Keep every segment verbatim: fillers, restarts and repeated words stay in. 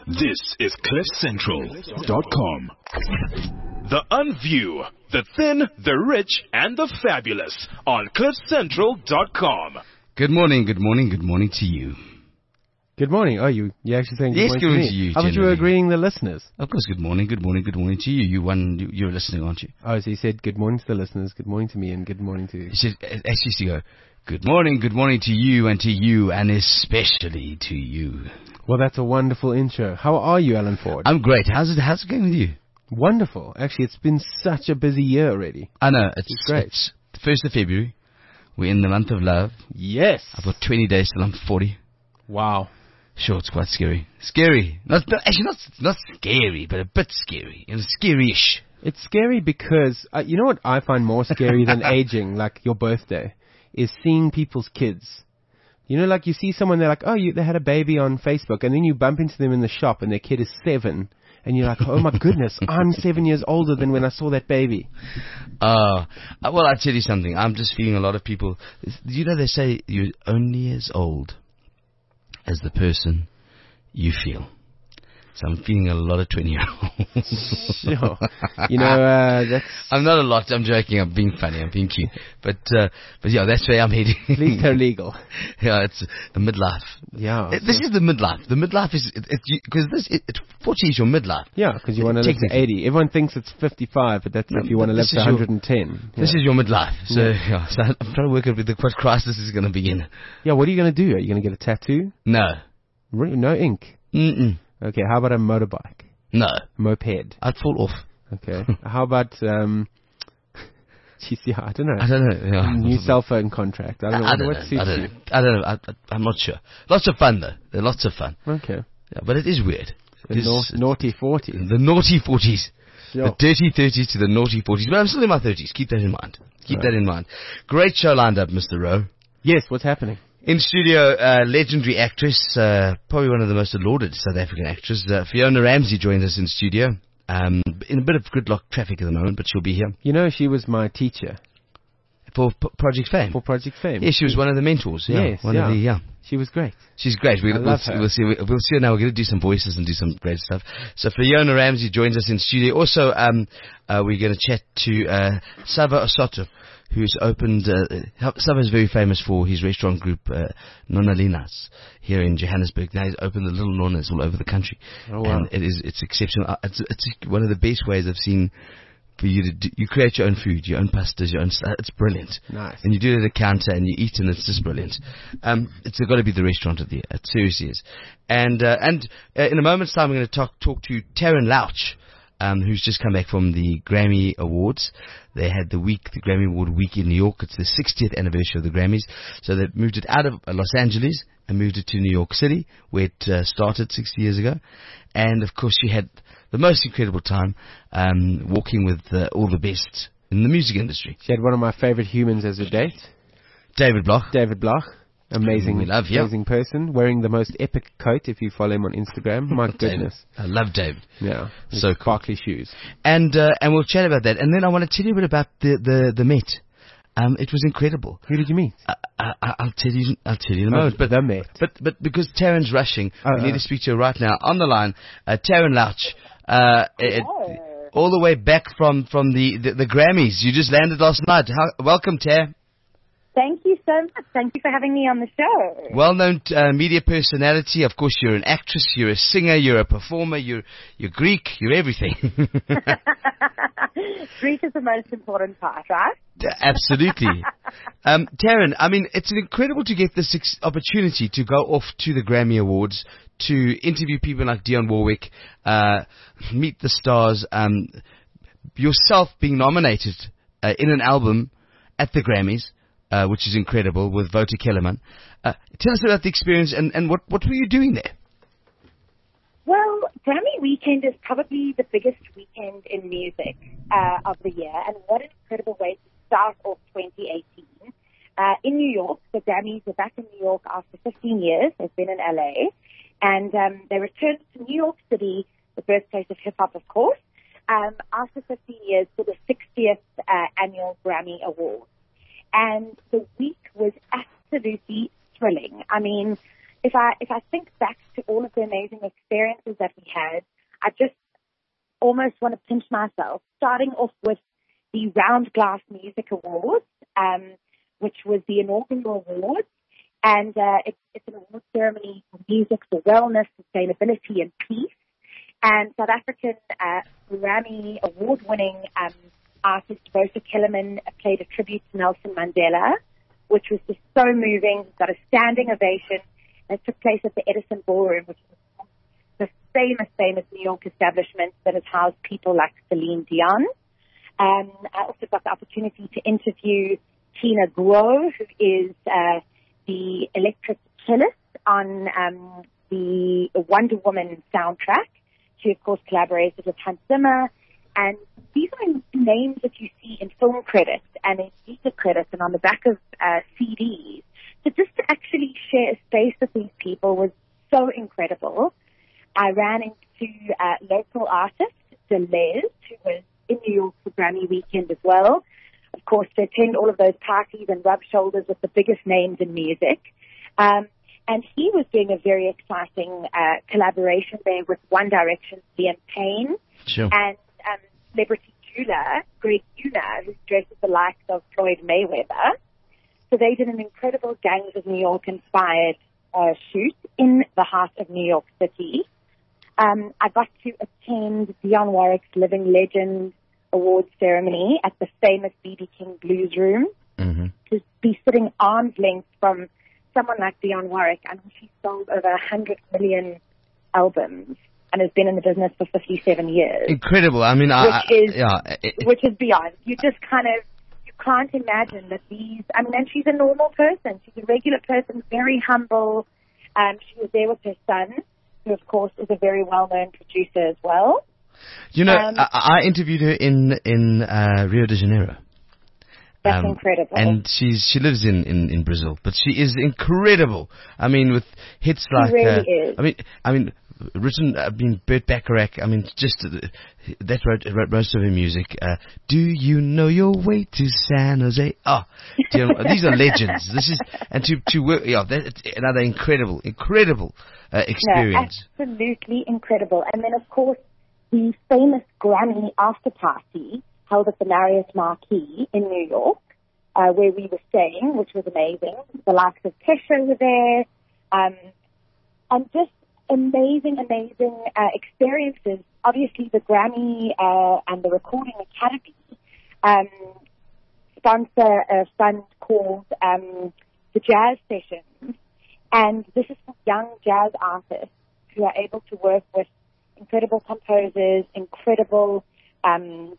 This is cliff central dot com. The Unview, the thin, the rich, and the fabulous on cliff central dot com. Good morning, good morning, good morning to you. Good morning. Oh, you you actually saying good Yes, morning good to morning me? to you, How about you were generally. greeting the listeners? Of course, good morning, good morning, good morning to you. You one, you, you're listening, aren't you? Oh, so you said good morning to the listeners, good morning to me, and good morning to... You should actually used to go, good morning, good morning to you and to you and especially to you. Well, that's a wonderful intro. How are you, Alan Ford? I'm great. How's it, how's it going with you? Wonderful. Actually, it's been such a busy year already. I know, it's, It's great. It's the first of February. We're in the month of love. Yes. I've got twenty days till I'm forty. Wow. Sure, it's quite scary. Scary. Not, not actually not not scary, but a bit scary. And scary-ish. It's scary because, uh, you know what I find more scary than aging, like your birthday, is seeing people's kids. You know, like you see someone, they're like, oh, you, they had a baby on Facebook, and then you bump into them in the shop, and their kid is seven, and you're like, oh my goodness, I'm seven years older than when I saw that baby. Uh, uh, well, I'll tell you something. I'm just feeling a lot of people. You know, they say you're only as old as the person you feel. So I'm feeling a lot of twenty-year-olds. Sure. You know, uh, that's... I'm not a lot. I'm joking. I'm being funny. I'm being cute. But, uh, but yeah, that's where I'm heading. At least they're legal. Yeah, it's the midlife. Yeah. It, this is the midlife. The midlife is because this it, it, forty is your midlife. Yeah, because you want to live to Technically. eighty. Everyone thinks it's fifty-five, but that's No, if you want to but live this to is your- one hundred ten. This yeah. is your midlife. So Yeah. yeah, so I'm trying to work out with the, what crisis is going to begin. Yeah, what are you going to do? Are you going to get a tattoo? No. Re- No ink. Mm-mm. Okay, how about a motorbike? No. Moped. I'd fall off. Okay. How about, um... Geez, yeah, I don't know. I don't know. Yeah. New cell phone contract. I don't know. I What, don't what know. suits I don't you? know. I don't know. I, I, I'm not sure. Lots of fun though. They're lots of fun. Okay. Yeah, but it is weird. The It is- nau- naughty forty. the naughty forties. Sure. The dirty thirties to the naughty forties. But I'm still in my thirties. Keep that in mind. Keep Right. that in mind. Great show lined up, Mister Rowe. Yes, what's happening? In studio, uh, legendary actress, uh, probably one of the most lauded South African actresses, uh, Fiona Ramsey joins us in studio. Um, in a bit of gridlock traffic at the moment, but she'll be here You know, she was my teacher for P- Project Fame. for Project Fame. Yeah, she was one of the mentors. Yeah, Yes, one yeah. of the yeah. She was great. She's great. We, I we'll, love see, her. we'll see. We'll see her now. We're going to do some voices and do some great stuff. So Fiona Ramsey joins us in studio. Also, um, uh, we're going to chat to uh, Sava Osoto, who's opened. Uh, Sava is very famous for his restaurant group, uh, Nonalinas, here in Johannesburg. Now he's opened the little nonas all over the country, Oh, wow. and it is it's exceptional. Uh, It's, it's one of the best ways I've seen for you to do. You create your own food, your own pastas, your own. st- It's brilliant. Nice. And you do it at the counter and you eat and it's just brilliant. Um, it's got to be the restaurant of the year. It seriously is. And uh, and uh, in a moment's time, we're going to talk talk to Taryn Louch, um, who's just come back from the Grammy Awards. They had the week, the Grammy Award week in New York. It's the sixtieth anniversary of the Grammys. So they moved it out of uh, Los Angeles and moved it to New York City, where it uh, started sixty years ago. And of course, she had the most incredible time um, walking with uh, all the best in the music industry. She had one of my favorite humans as a date, David Bloch. David Bloch. Amazing, We love you. amazing person, wearing the most epic coat if you follow him on Instagram. My David. goodness. I love David. Yeah. His So cool. sparkly shoes. And uh, and we'll chat about that. And then I want to tell you a bit about the, the, the Met. Um, it was incredible. Who did you meet? I, I, I'll tell you. I'll tell you in a moment. But the Met. but but because Taryn's rushing, Oh, we need uh. to speak to her right now on the line. Uh, Taryn Louch, uh, it, all the way back from from the, the, the Grammys. You just landed last night. How, welcome, Tar. Thank you so much. Thank you for having me on the show. Well-known uh, media personality. Of course, you're an actress. You're a singer. You're a performer. You're you're Greek. You're everything. Greek is the most important part, right? Absolutely. um, Taryn, I mean, it's incredible to get this ex- opportunity to go off to the Grammy Awards, to interview people like Dionne Warwick, uh, meet the stars, um, yourself being nominated uh, in an album at the Grammys, uh, which is incredible, with Wouter Kellerman. Uh, tell us about the experience and, and what, what were you doing there? Well, Grammy weekend is probably the biggest weekend in music uh, of the year, and what an incredible way to start off twenty eighteen. Uh, in New York, the Grammys are back in New York after fifteen years. They've been in L A, and um, they returned to New York City, the birthplace of hip-hop, of course, um, after fifteen years for the sixtieth uh, annual Grammy Awards. And the week was absolutely thrilling. I mean, if I if I think back to all of the amazing experiences that we had, I just almost want to pinch myself. Starting off with the Round Glass Music Awards, um, which was the inaugural awards, and uh, it's, it's an award ceremony for music, for wellness, sustainability, and peace. And South African uh, Grammy award-winning um, artist Vosa Kellerman played a tribute to Nelson Mandela, which was just so moving. He got a standing ovation. It took place at the Edison Ballroom, which is the famous, famous New York establishment that has housed people like Celine Dion. Um, I also got the opportunity to interview Tina Guo, who is uh, the electric cellist on um, the Wonder Woman soundtrack. She, of course, collaborated with Hans Zimmer. And these are names that you see in film credits and in music credits and on the back of uh, C Ds. So just to actually share a space with these people was so incredible. I ran into uh, local artist Deleuze, who was in New York for Grammy weekend as well. Of course, to attend all of those parties and rub shoulders with the biggest names in music. Um, and he was doing a very exciting uh, collaboration there with One Direction's Liam Payne. Sure. And um, celebrity jeweler Greg Una, who dresses the likes of Floyd Mayweather. So they did an incredible Gangs of New York inspired uh, shoot in the heart of New York City. Um, I got to attend Dionne Warwick's Living Legend Awards ceremony at the famous B B King Blues Room. Mm-hmm. To be sitting arm's length from someone like Dionne Warwick, and she sold over one hundred million albums and has been in the business for fifty-seven years. Incredible. I mean, which I, I, is yeah, it, which is beyond. You just kind of you can't imagine that these. I mean, and she's a normal person. She's a regular person, very humble. Um, she was there with her son, who of course is a very well-known producer as well. You know, Um, I, I interviewed her in in uh, Rio de Janeiro. That's Um, incredible. And she's she lives in, in, in Brazil, but she is incredible. I mean, with hits like really uh, is. I mean, I mean, written. I mean, Burt Bacharach. I mean, just uh, that wrote, wrote most of her music. Uh, Do you know your way to San Jose? Oh, do you know, these are legends. This is and to to work. Yeah, that's another incredible, incredible uh, experience. No, absolutely incredible. And then, of course, the famous Grammy after party held at the Marriott Marquis in New York, uh, where we were staying, which was amazing. The likes of Kesha were there, um, and just amazing, amazing uh, experiences. Obviously, the Grammy uh, and the Recording Academy um, sponsor a fund called um, the Jazz Sessions, and this is for young jazz artists who are able to work with incredible composers, incredible um,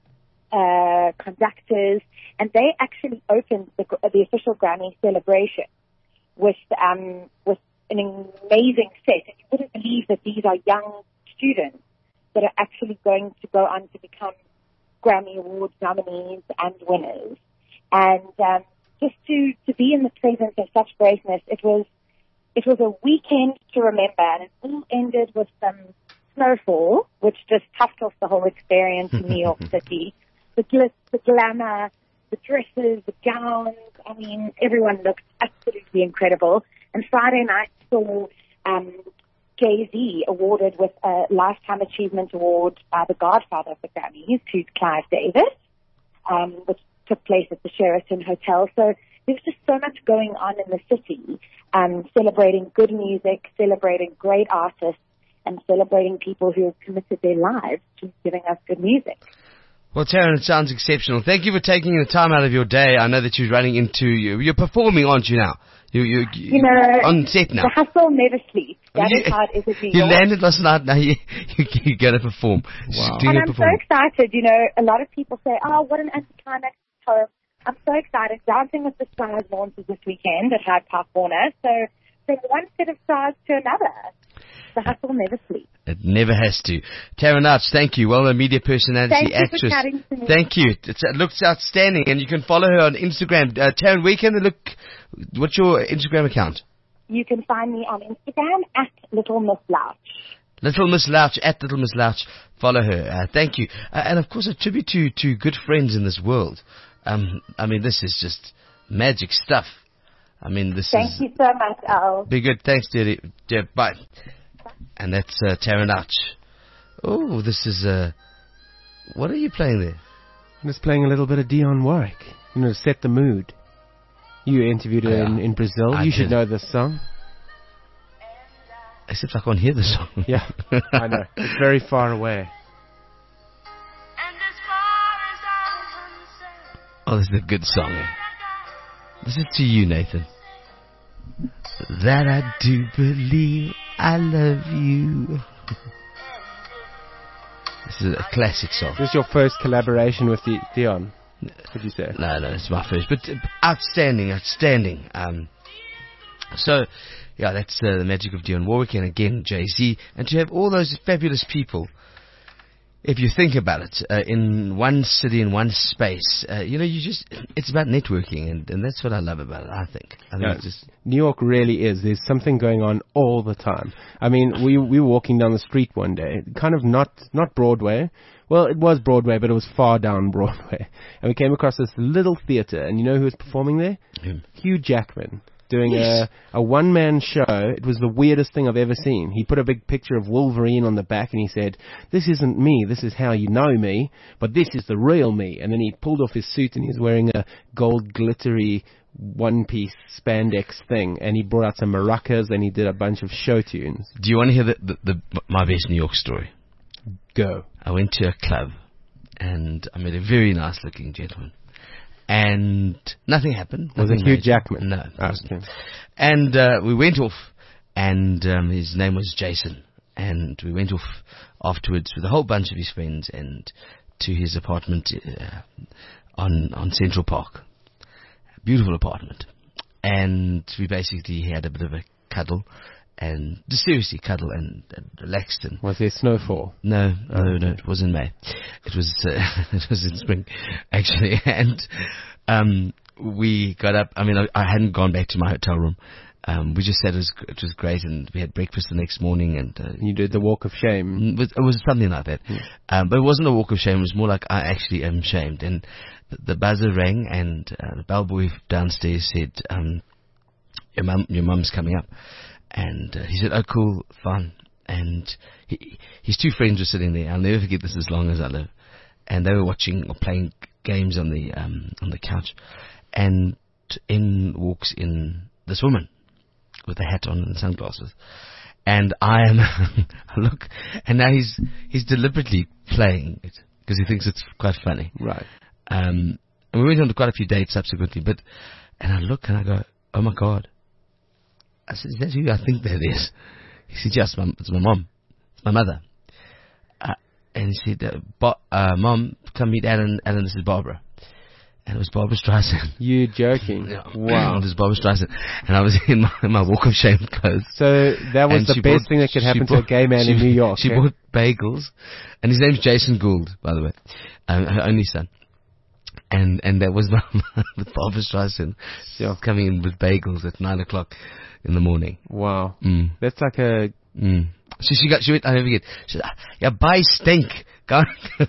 uh, conductors, and they actually opened the, the official Grammy celebration with um, with an amazing set. And you wouldn't believe that these are young students that are actually going to go on to become Grammy Award nominees and winners. And um, just to, to be in the presence of such greatness, it was it was a weekend to remember, and it all ended with some snowfall, which just topped off the whole experience in New York City. The glitz, the glamour, the dresses, the gowns. I mean, everyone looked absolutely incredible. And Friday night saw um, Jay-Z awarded with a Lifetime Achievement Award by the godfather of the Grammys, who's Clive Davis, um, which took place at the Sheraton Hotel. So there's just so much going on in the city, um, celebrating good music, celebrating great artists, and celebrating people who have committed their lives to giving us good music. Well, Taryn, it sounds exceptional. Thank you for taking the time out of your day. I know that you're running into you. You're performing, aren't you now? You, you, you know, on set now. The hustle never sleeps. That you, is how it is in New You York. landed last night. Now you, you, you're going to perform. Wow. Doing And a I'm perform. so excited. You know, a lot of people say, "Oh, what an anticlimax home." I'm so excited. Dancing with the Stars launches this weekend at Hyde Park Warner. So from one set of stars to another. The hustle never sleeps. It never has to. Taryn Ouch, thank you. Well, a media personality, Thank you for actress. chatting to me. Thank you. It's, it looks outstanding, and you can follow her on Instagram. Uh, Taryn, where can they look? What's your Instagram account? You can find me on Instagram at Little Miss Louch. Little Miss Louch, at Little Miss Louch. Follow her. Uh, thank you. Uh, and of course, a tribute to, to good friends in this world. Um, I mean, this is just magic stuff. I mean, this Thank is... you so much, Al. Be good. Thanks, dear. dear. Bye. And that's uh, Taryn Ouch. Oh, this is... Uh, what are you playing there? I'm just playing a little bit of Dionne Warwick, you know, to set the mood. You interviewed her Yeah, in, in Brazil. I you should did. know this song. Except I can't hear the song. Yeah, I know. It's very far away. Oh, this is a good song. Eh? This is to you, Nathan. That I do believe I love you. This is a classic song. This is your first collaboration with Di- Dionne, would you say? No, no, it's my first. But uh, outstanding, outstanding. Um, so, yeah, that's uh, the magic of Dionne Warwick, and again, Jay-Z. And to have all those fabulous people, if you think about it, uh, in one city, in one space, uh, you know, you just, it's about networking, and, and that's what I love about it, I think. I think Yeah. it's just, New York really is. There's something going on all the time. I mean, we we were walking down the street one day, kind of not not Broadway. Well, it was Broadway, but it was far down Broadway. And we came across this little theater, and you know who was performing there? Him. Hugh Jackman. Doing Yes. a, a one-man show. It was the weirdest thing I've ever seen. He put a big picture of Wolverine on the back and he said, "This isn't me, this is how you know me, but this is the real me." And then he pulled off his suit and he was wearing a gold glittery one-piece spandex thing. And he brought out some maracas and he did a bunch of show tunes. do you want to hear the, the, the, my best New York story? Go. I went to a club, and I met a very nice-looking gentleman. And nothing happened. Was nothing it Hugh major. Jackman? No. it Ah, wasn't. okay. And uh, we went off, and um, his name was Jason. And we went off afterwards with a whole bunch of his friends and to his apartment uh, on on Central Park. Beautiful apartment. And we basically had a bit of a cuddle, and just seriously cuddle and, and relaxed and Was there snowfall? no, Oh, no, no, okay. it was in May. It was uh, it was in spring, actually. And um, we got up. I mean, I, I hadn't gone back to my hotel room. Um, we just said it was it was great, and we had breakfast the next morning. And uh, You did the walk of shame. it was, it was something like that. Um, but it wasn't a walk of shame. It was more like I actually am shamed. And the, the buzzer rang, and uh, the bellboy downstairs said, um, "Your mum, your mum's coming up." And uh, he said, "Oh, cool, fine." And he, his two friends were sitting there. I'll never forget this as long as I live. And they were watching or playing games on the um, on the couch. And in walks in this woman with a hat on and sunglasses. And I am, I look, and now he's he's deliberately playing it because he thinks it's quite funny. Right. Um, and we went on to quite a few dates subsequently. But and I look and I go, "Oh my God." I said, "Is that who I think that is?" He said, "Yes, mum, it's my mom. It's my mother." Uh, and he said, uh, Bo- uh, "Mom, come meet Alan. Alan, this is Barbara." And it was Barbara Streisand. You joking? Yeah. Wow. It was Barbara Streisand. And I was in my, my walk of shame clothes. So that was And the she best bought- thing that could she happen to a bought- gay man she- in New York. She eh? bought bagels. And his name's Jason Gould, by the way. Um, her only son. And and that was my, with Barbara Streisand Yeah. coming in with bagels at nine o'clock in the morning. Wow. Mm. That's like a... Mm. So she got, she went, I never forget, she said, "Ah, yeah, bye stink. Go, go,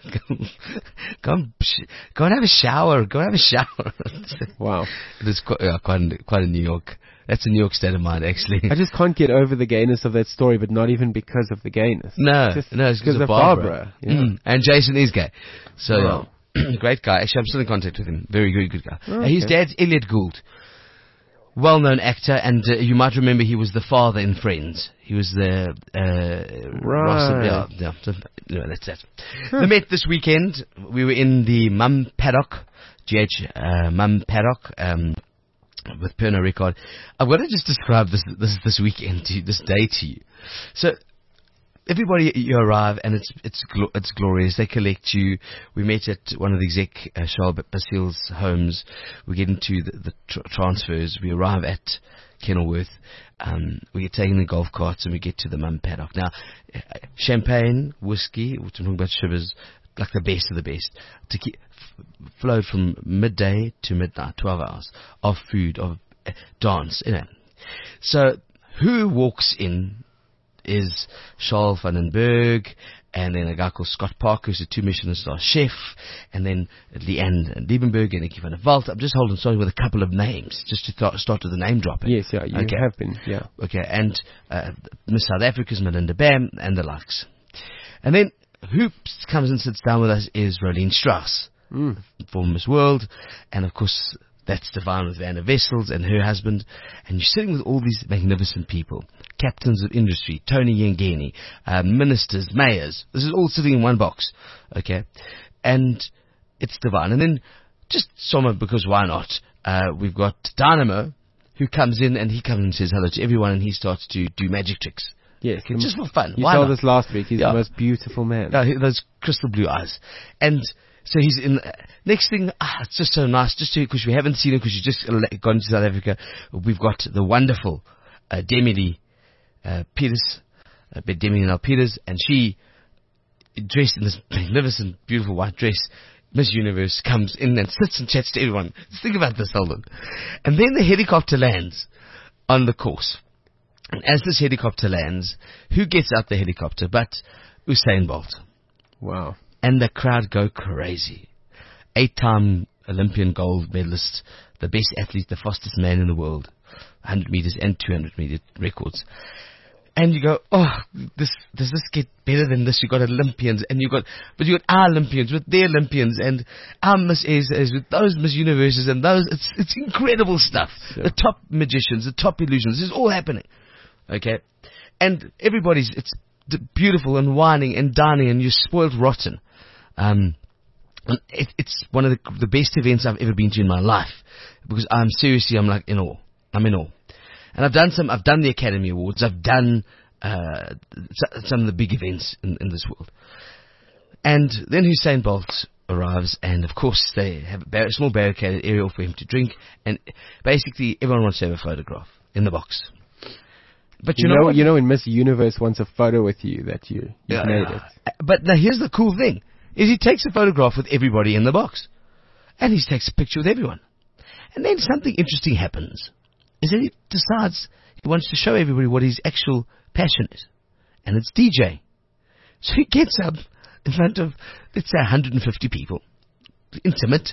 go, and, sh- go and have a shower. Go and have a shower. Wow. It was quite, yeah, quite, a, quite a New York, that's a New York state of mind, actually. I just can't get over the gayness of that story, but not even because of the gayness. No, Just no, it's because of of Barbara. Barbara, yeah. Mm. And Jason is gay. So, Wow. yeah. Great guy. Actually, I'm still in contact with him. Very, very good guy. Oh, Uh, his okay. dad's Elliot Gould. Well-known actor, and uh, you might remember he was the father in Friends. He was the uh, Ross, Right. yeah, yeah. So, you know, that's that. The Met this weekend. We were in the Mum Paddock, G H uh, Mum Paddock, um, with Pernod Ricard. I've got to just describe this this this weekend to you, this day to you. So. Everybody, you arrive and it's it's gl- it's glorious. They collect you. We met at one of the exec uh, Charles Basile's homes. We get into the, the tr- transfers. We arrive at Kenilworth. Um, we get taken in the golf carts and we get to the Mum Paddock. Now, uh, champagne, whiskey, we're talking about Shivers, like the best of the best. To keep, f- flowed from midday to midnight, twelve hours of food, of uh, dance, you know. So, who walks in? Is Charles van den Berg and then a guy called Scott Parker, who's a two Michelin star chef, and then Leanne Liebenberg and Nicky van der Walt. I'm just holding sorry with a couple of names, just to th- start with the name dropping. Yes, yeah, you okay. have been, yeah. Okay, and uh, Miss South Africa's Melinda Bam, and the likes. And then who comes and sits down with us is Rolene Strauss, Mm. for Miss World, and of course that's Divine with Vanna Vessels and her husband, and you're sitting with all these magnificent people, captains of industry, Tony Yengeni, uh, ministers, mayors. This is all sitting in one box, okay? And it's divine. And then just someone, because why not? Uh, we've got Dynamo, who comes in and he comes and says hello to everyone, and he starts to do magic tricks. Yes, Okay, just for fun. You Why told not? us last week. He's Yeah. the most beautiful man. No, he- those crystal blue eyes. And so he's in. Uh, next thing, ah, it's just so nice, just because we haven't seen him, because you just ele- gone to South Africa. We've got the wonderful uh, Demi uh, Peters, uh, Demi Nell Peters, and she, dressed in this magnificent, beautiful white dress, Miss Universe, comes in and sits and chats to everyone. Just think about this, Holden. And then the helicopter lands on the course. And as this helicopter lands, who gets out the helicopter but Usain Bolt? Wow. And the crowd go crazy. Eight-time Olympian gold medalist, the best athlete, the fastest man in the world, one hundred meters and two hundred meter records. And you go, oh, this does this get better than this? You got Olympians, and you got, but you got our Olympians with their Olympians, and our Miss A's with those Miss Universes, and those. It's it's incredible stuff. Sure. The top magicians, the top illusions, this is all happening. Okay, and everybody's it's d- beautiful and whining and dining, and you're spoiled rotten. Um, and it, it's one of the, the best events I've ever been to in my life, because I'm seriously, I'm like in awe. I'm in awe. And I've done some, I've done the Academy Awards, I've done uh, some of the big events in, in this world. And then Usain Bolt arrives, and of course they have a, bar- a small barricaded area for him to drink, and basically everyone wants to have a photograph in the box. But you, You, know, know, what? you know, when Miss Universe wants a photo with you, that you you Yeah, made yeah. it. But now here's the cool thing, is he takes a photograph with everybody in the box. And he takes a picture with everyone. And then something interesting happens, is that he decides he wants to show everybody what his actual passion is. And it's D J. So he gets up in front of, let's say, one hundred fifty people, intimate,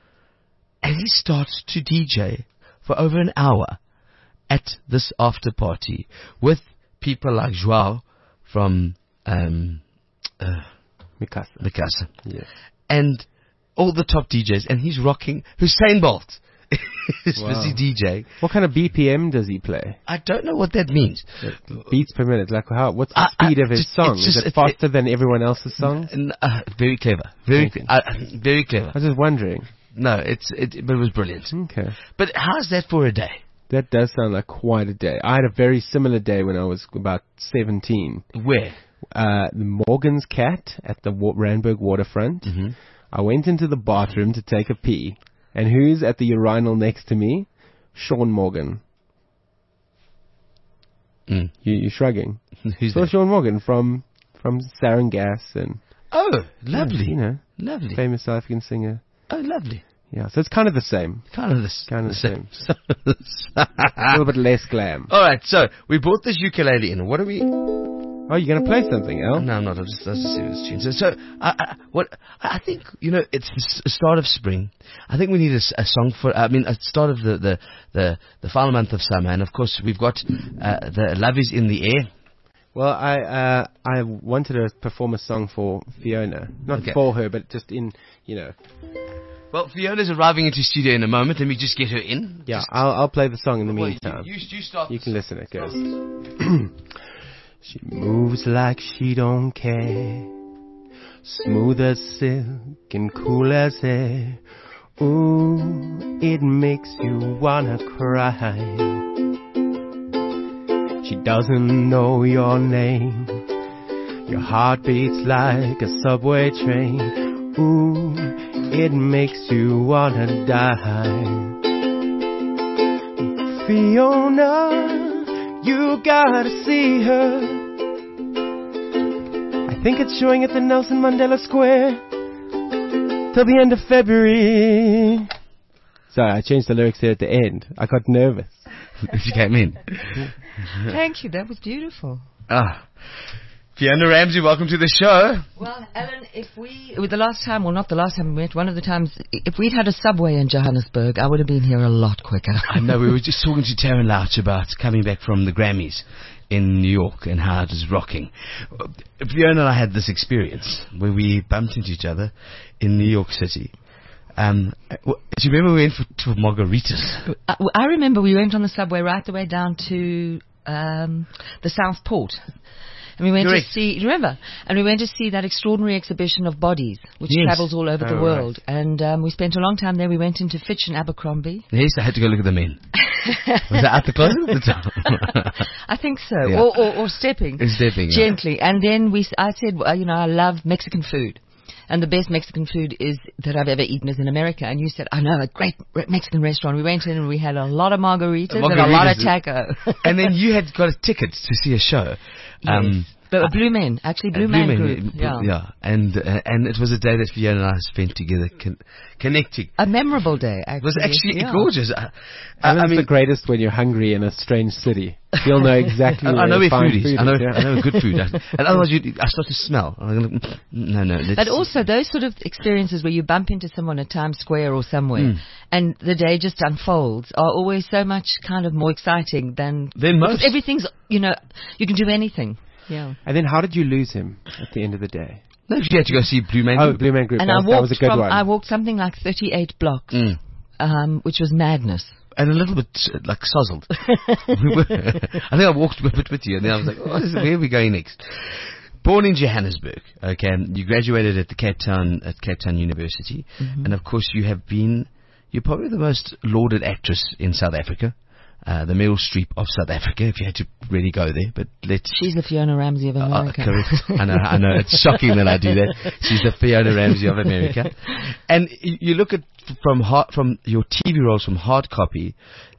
and he starts to D J for over an hour at this after party with people like Joao from um, uh, Mikasa. Mikasa, Yes. and all the top D Js, and he's rocking Usain Bolt. He's Wow. busy DJing. What kind of B P M does he play? I don't know what that means. Beats per minute. Like how? What's the I- I- speed of his just- song? it's Is just- it it- faster than everyone else's songs? N- uh, very clever. Very, Thank you. uh, very clever. I was just wondering. No, it's it, but it was brilliant. Okay. But how's that for a day? That does sound like quite a day. I had a very similar day when I was about seventeen. Where? Uh, the Morgan's Cat at the Wa- Randburg waterfront. Mm-hmm. I went into the bathroom to take a pee. And who's at the urinal next to me? Sean Morgan. Mm. You, you're shrugging. Who's So that? Sean Morgan from from Sarin Gas and Oh, lovely. you know, Lovely. famous South African singer. Oh, lovely. Yeah, so it's kind of the same. Kind of this. Kind of the same. same. A little bit less glam. All right, so we brought this ukulele in. What are we? Oh, you're gonna play something, El? No, I'm not. I'll just, I'll just see this tune. So, so I, I, what I think, you know, it's the s- start of spring. I think we need a, s- a song for. I mean, a start of the, the the the final month of summer, and of course we've got uh, the Love Is in the Air. Well, I uh, I wanted to perform a song for Fiona, not Okay. for her, but just in, you know. Well, Fiona's arriving into studio in a moment. Let me just get her in. Yeah, Just- I'll I'll play the song in the Well, meantime. you, you, you start. You can listen. It goes. She moves like she don't care, smooth as silk and cool as air. Ooh, it makes you wanna cry. She doesn't know your name. Your heart beats like a subway train. Ooh, it makes you wanna die. Fiona, you gotta see her. I think it's showing at the Nelson Mandela Square till the end of February. Sorry, I changed the lyrics there at the end. I got nervous. She came in. Thank you. That was beautiful. Ah. Fiona Ramsey, welcome to the show. Well, Alan, if we, with the last time, well, not the last time we met, one of the times, if we'd had a subway in Johannesburg, I would have been here a lot quicker. I know, we were just talking to Taryn Louch about coming back from the Grammys in New York and how it was rocking. Fiona and I had this experience where we bumped into each other in New York City. Um, do you remember we went for, to margaritas? I, I remember we went on the subway right the way down to um, the South Port. And we went Correct. to see, remember? And we went to see that extraordinary exhibition of bodies, which Yes. travels all over Oh, the right. world. And um, we spent a long time there. We went into Fitch and Abercrombie. Yes, I had to go look at the men. Was that out the closet at the time? I think so. Yeah. Or, or, or stepping. Stepping, yeah. Gently. And then we, s- I said, well, you know, I love Mexican food. And the best Mexican food is that I've ever eaten is in America. And you said, I know, a great re- Mexican restaurant. We went in and we had a lot of margaritas, and a lot of Margaritas. taco. And then you had got a ticket to see a show. Um, yes. But uh, Blue Men, actually Blue, Man Men, Group. uh, Yeah. And, uh, and it was a day that Fiona and I spent together con- connecting. A memorable day, actually. It was actually yeah. gorgeous. I, I, Alan's I mean, the greatest when you're hungry in a strange city. You'll know exactly I, where I know to where find food is. food I know, is, yeah. I know good food. I, and otherwise, you, I start to smell. I'm gonna, mm, no, no. let's- But also those sort of experiences where you bump into someone at Times Square or somewhere Mm. and the day just unfolds are always so much kind of more exciting than... Then most. because everything's, you know, you can do anything. Yeah. And then how did you lose him at the end of the day? No, you had to go see Blue Man. Oh, Blue Man Group. And that, I was, that was walked a good from, one. I walked something like thirty-eight blocks, Mm. um, which was madness. And a little bit uh, like sozzled. We were- I think I walked a bit with you, and then I was like, oh, this is- where are we going next? Born in Johannesburg, okay. You graduated at the Cape Town at Cape Town University, Mm-hmm. and of course you have been. You're probably the most lauded actress in South Africa, uh, the Meryl Streep of South Africa. If you had to really go there, but let's. She's the Fiona Ramsey of Uh, America. correct. I know, I know. It's shocking that I do that. She's the Fiona Ramsey of America. And y- you look at f- from hard, from your T V roles from hard copy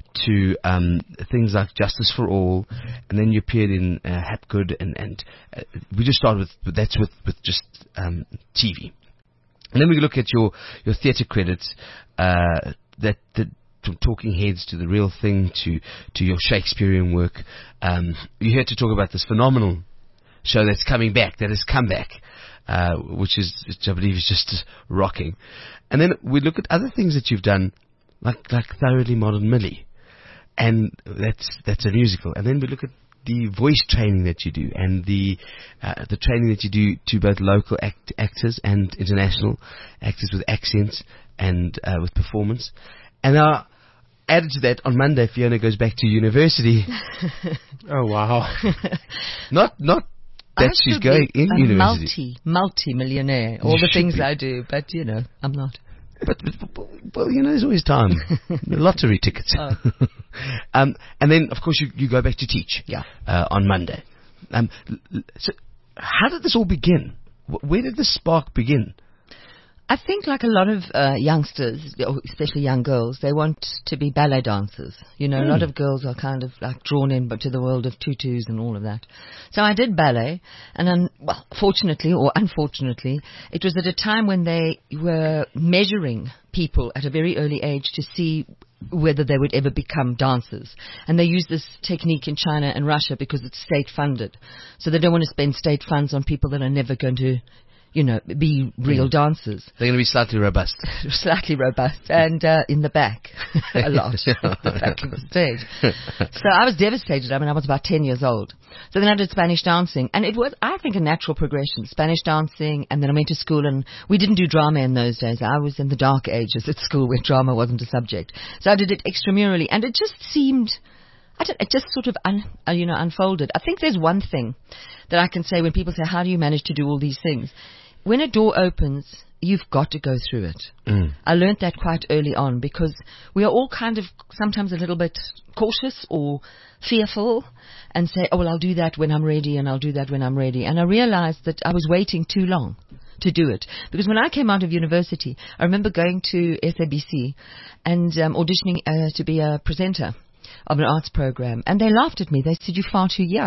to um, things like Justice for All, and then you appeared in uh, Hapgood, and and uh, we just started with but that's with with just um, T V. And then we look at your your theatre credits. Uh, that that. From Talking Heads to The Real Thing to to your Shakespearean work, um, you're here to talk about this phenomenal show that's coming back, that has come back, uh, which is, which I believe is just rocking. And then we look at other things that you've done, like like Thoroughly Modern Millie, and that's that's a musical. And then we look at the voice training that you do, and the uh, the training that you do to both local act- actors and international actors with accents and uh, with performance. And now, added to that, on Monday, Fiona goes back to university. Oh, wow. Not not I that she's should going be in a university. multi, multi-millionaire. All You the should things be. I do, but, you know, I'm not. But, but, but, well, you know, there's always time. The lottery tickets. Oh. um, and then, of course, you, you go back to teach Yeah. uh, on Monday. Um, l- l- so, how did this all begin? Wh- Where did this spark begin? I think like a lot of uh, youngsters, or especially young girls, they want to be ballet dancers. You know, a lot of girls are kind of like drawn in but to the world of tutus and all of that. So I did ballet, and un- well, fortunately or unfortunately, it was at a time when they were measuring people at a very early age to see whether they would ever become dancers. And they use this technique in China and Russia because it's state funded. So they don't want to spend state funds on people that are never going to, you know, be real dancers. They're going to be slightly robust. Slightly robust and uh, in the back a lot, the back of the stage. So I was devastated. I mean, I was about ten years old. So then I did Spanish dancing, and it was, I think, a natural progression. Spanish dancing, and then I went to school, and we didn't do drama in those days. I was in the dark ages at school where drama wasn't a subject. So I did it extramurally, and it just seemed, I don't, it just sort of, un, uh, you know, unfolded. I think there's one thing that I can say when people say, how do you manage to do all these things? When a door opens, you've got to go through it. Mm. I learned that quite early on because we are all kind of sometimes a little bit cautious or fearful and say, oh, well, I'll do that when I'm ready and I'll do that when I'm ready. And I realized that I was waiting too long to do it. Because when I came out of university, I remember going to S A B C and um, auditioning uh, to be a presenter of an arts program. And they laughed at me. They said, you're far too young.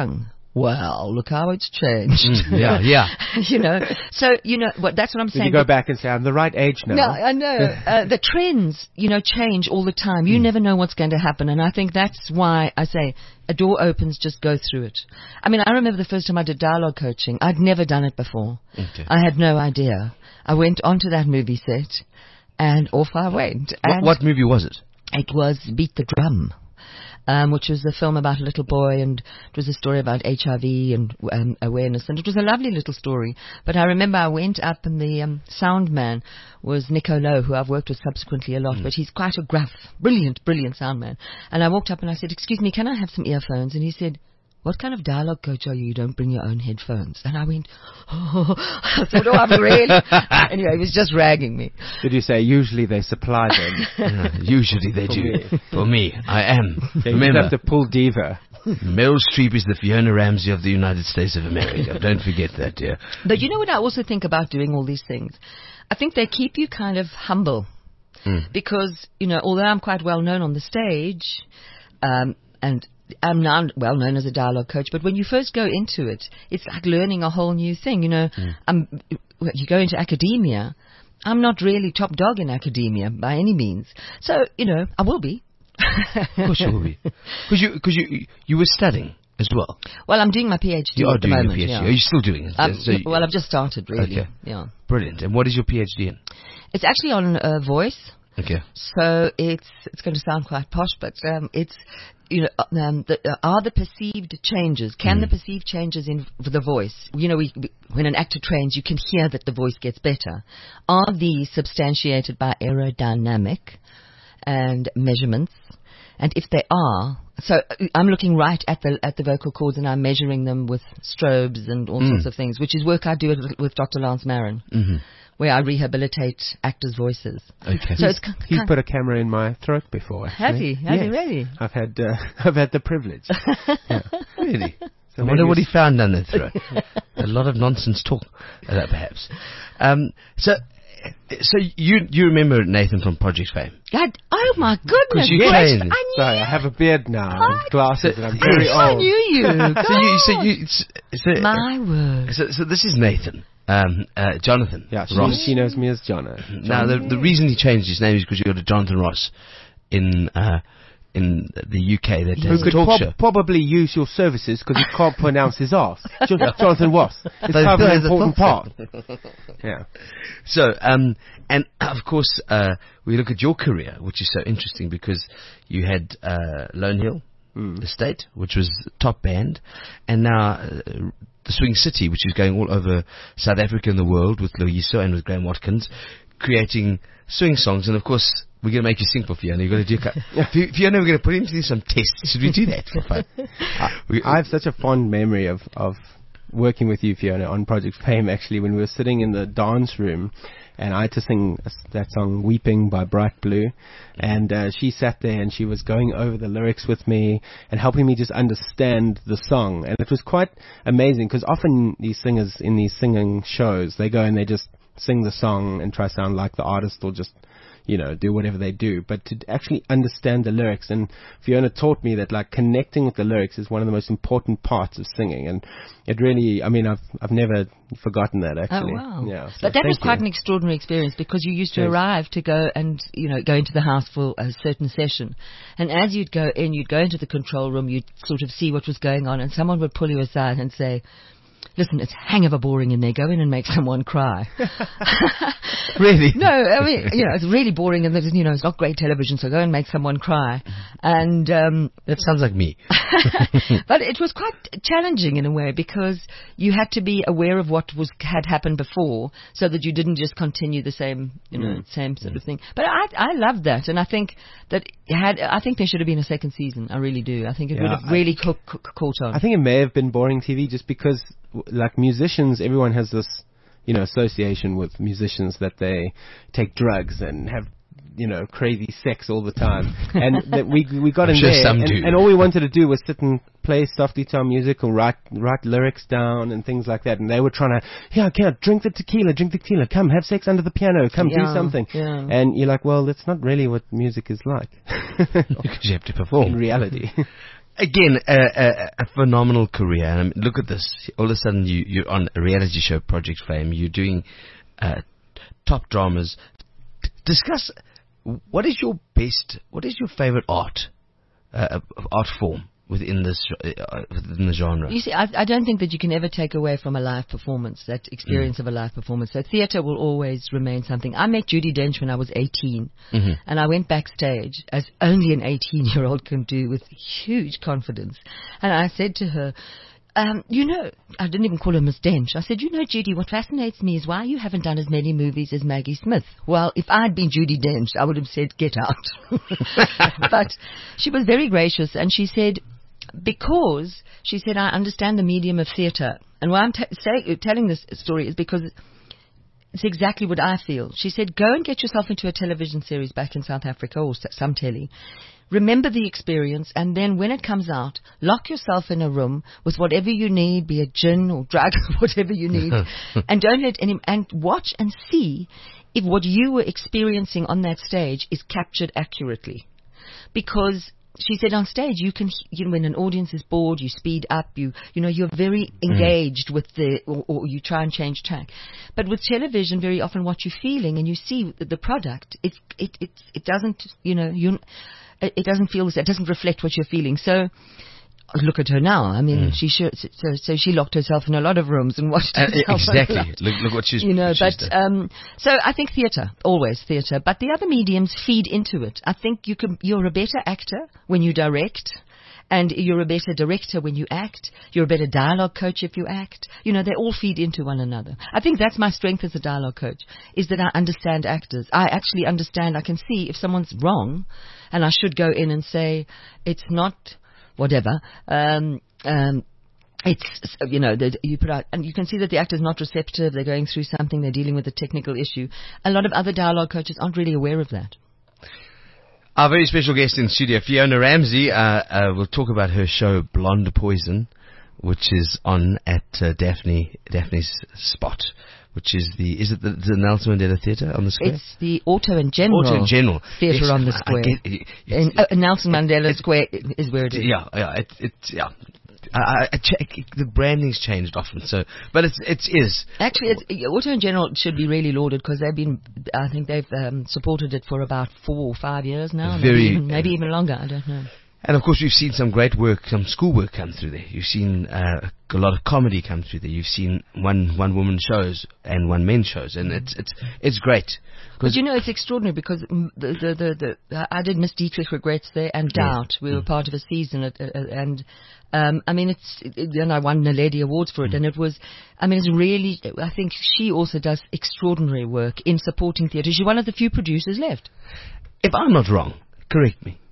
well, look how it's changed. Mm, yeah, yeah. You know, so, you know, what, that's what I'm Did saying. you go back and say, I'm the right age now? No, I know. uh, the trends, you know, change all the time. You mm. never know what's going to happen. And I think that's why I say a door opens, just go through it. I mean, I remember the first time I did dialogue coaching. I'd never done it before. Okay. I had no idea. I went onto that movie set and off I went. What, what movie was it? It was Beat the Drum. Um, which was a film about a little boy, and it was a story about H I V and um, awareness, and it was a lovely little story. But I remember I went up, and the um, sound man was Nico Lowe, who I've worked with subsequently a lot, mm. but he's quite a gruff, brilliant, brilliant sound man. And I walked up and I said, excuse me, can I have some earphones? And he said, what kind of dialogue coach are you? You don't bring your own headphones. And I went, oh, I thought, oh, I'm really. Anyway, he was just ragging me. Did you say usually they supply them? Yeah, usually they For do. me. For me, I am. Yeah, Remember, you have to pull diva. Meryl Streep is the Fiona Ramsey of the United States of America. Don't forget that, dear. But you know what I also think about doing all these things? I think they keep you kind of humble. Mm. Because, you know, although I'm quite well known on the stage, um, and I'm now well known as a dialogue coach, but when you first go into it, it's like learning a whole new thing. You know, mm. I'm, you go into academia. I'm not really top dog in academia by any means. So, you know, I will be. Of course you will be. Because you, cause you, you were studying as well. Well, I'm doing my PhD you are at the doing moment. Your PhD. Yeah. Are you still doing it? Um, so you, well, I've just started, really. Okay. Yeah. Brilliant. And what is your PhD in? It's actually on uh, voice. Okay. So it's it's going to sound quite posh, but um, it's you know um, the, uh, are the perceived changes? Can mm. the perceived changes in the voice? You know, we, we, when an actor trains, you can hear that the voice gets better. Are these substantiated by aerodynamic and measurements? And if they are, so I'm looking right at the at the vocal cords and I'm measuring them with strobes and all mm. sorts of things, which is work I do with, with Doctor Lance Marin. Mm-hmm. Where I rehabilitate actors' voices. Okay. So it's He's put a camera in my throat before. Actually. Have you? Have yes. you really? I've had uh, I've had the privilege. Yeah. Really? So I wonder what he found down their throat. A lot of nonsense talk, uh, perhaps. Um, so, so you you remember Nathan from Project Fame? God, oh my goodness! You yes, trained. I knew. Sorry, I have a beard now and glasses, and I'm very yes, old. I knew you. so you, so you, so, my word. So, so this is Nathan. Um, uh, Jonathan yeah, she, Ross. She knows me as Jonna. Now, the, the reason he changed his name is because you got a Jonathan Ross in uh, in the U K that Who does could talk prob- show. probably use your services because he can't pronounce his ass. Jonathan Ross. It's But kind of an there's a important part. thought. Yeah. So, um, and of course, uh, we look at your career, which is so interesting because you had uh, Lone Hill mm. Estate, which was top band, and now uh, the Swing City, which is going all over South Africa and the world with Loyiso and with Graham Watkins, creating swing songs. And of course, we're going to make you sing for Fiona. You're going to do a Fiona, we're going to put him through some tests. Should we do that for fun? I, I have such a fond memory of, of working with you, Fiona, on Project Fame, actually, when we were sitting in the dance room. And I had to sing that song, Weeping by Bright Blue. And uh, she sat there and she was going over the lyrics with me and helping me just understand the song. And it was quite amazing because often these singers in these singing shows, they go and they just sing the song and try to sound like the artist or just, you know, do whatever they do. But to actually understand the lyrics, and Fiona taught me that, like, connecting with the lyrics is one of the most important parts of singing. And it really, I mean, I've I've never forgotten that, actually. Oh, wow. Yeah, so but that was quite you. an extraordinary experience because you used to Yes. arrive to go and, you know, go into the house for a certain session. And as you'd go in, you'd go into the control room, you'd sort of see what was going on, and someone would pull you aside and say, listen, it's hang of a boring in there. Go in and make someone cry. Really? No, I mean, you know, it's really boring and, you know, it's not great television, so go and make someone cry. And um, that sounds like me. But it was quite challenging in a way because you had to be aware of what was had happened before so that you didn't just continue the same, you know, mm. same sort mm. of thing. But I I loved that, and I think that it had I think there should have been a second season. I really do. I think it yeah, would have really ca- ca- caught on. I think it may have been boring T V just because, like, musicians, everyone has this, you know, association with musicians that they take drugs and have, you know, crazy sex all the time. And that we we got I'm in sure there, some and, do. and all we wanted to do was sit and play softly to our music or write write lyrics down and things like that. And they were trying to, yeah, okay, drink the tequila, drink the tequila, come have sex under the piano, come yeah, do something. Yeah. And you're like, well, that's not really what music is like. Because you have to perform. In reality. again, a, a, a phenomenal career. I mean, look at this. All of a sudden, you, you're on a reality show, Project Fame. You're doing uh, top dramas. D- discuss what is your best, what is your favorite art, uh, art form within this uh, within the genre? You see, I, I don't think that you can ever take away from a live performance, that experience mm. of a live performance. So theatre will always remain something. I met Judi Dench when I was eighteen, mm-hmm. and I went backstage, as only an eighteen-year-old can do, with huge confidence. And I said to her, um, you know, I didn't even call her Miss Dench. I said, you know, Judy, what fascinates me is why you haven't done as many movies as Maggie Smith. Well, if I'd been Judi Dench, I would have said, get out. But she was very gracious, and she said, because, she said, I understand the medium of theatre. And why I'm t- say, telling this story is because it's exactly what I feel. She said, go and get yourself into a television series back in South Africa, or some telly. Remember the experience, and then when it comes out, lock yourself in a room with whatever you need, be it gin or drugs, whatever you need, and don't let any, and watch and see if what you were experiencing on that stage is captured accurately. Because she said on stage, you can, you know, when an audience is bored, you speed up, you, you know, you're very engaged mm. with the, or, or you try and change track. But with television, very often what you're feeling and you see the, the product, it, it, it, it doesn't, you know, you, it doesn't feel, it doesn't reflect what you're feeling. So, look at her now. I mean, mm. she should, so, so she locked herself in a lot of rooms and watched uh, herself. Exactly. Look, look what she's, you know. She's but um, so I think theatre, always theatre. But the other mediums feed into it. I think you can. You're a better actor when you direct, and you're a better director when you act. You're a better dialogue coach if you act. You know, they all feed into one another. I think that's my strength as a dialogue coach, is that I understand actors. I actually understand. I can see if someone's wrong, and I should go in and say, it's not. Whatever, um, um, it's, you know, the, you put out, and you can see that the actor's not receptive, they're going through something, they're dealing with a technical issue. A lot of other dialogue coaches aren't really aware of that. Our very special guest in studio, Fiona Ramsey, uh, uh, will talk about her show Blonde Poison, which is on at uh, Daphne, Daphne's Spot. Which is the, is it the, the Nelson Mandela Theatre on the square? It's the Auto and General, Auto and General. Theatre yes, on the square. Get, it, in, uh, Nelson Mandela Square is where it is. Yeah, yeah, it, it, yeah. I, I check, the branding's changed often, so, but it's, it is. Actually, it's, Auto and General should be really lauded because they've been, I think they've um, supported it for about four or five years now. Very, maybe even, maybe even longer, I don't know. And of course, you've seen some great work, some schoolwork come through there. You've seen uh, a lot of comedy come through there. You've seen one one woman shows and one men shows, and it's it's it's great. But you know, it's extraordinary because the the the, the I did Miss Dietrich Regrets there and Doubt. Yeah. We were mm. part of a season, at, uh, and um, I mean, it's it, and I won the Lady Awards for it, mm. and it was, I mean, it's really. I think she also does extraordinary work in supporting theatre. She's one of the few producers left. If I'm not wrong, correct me.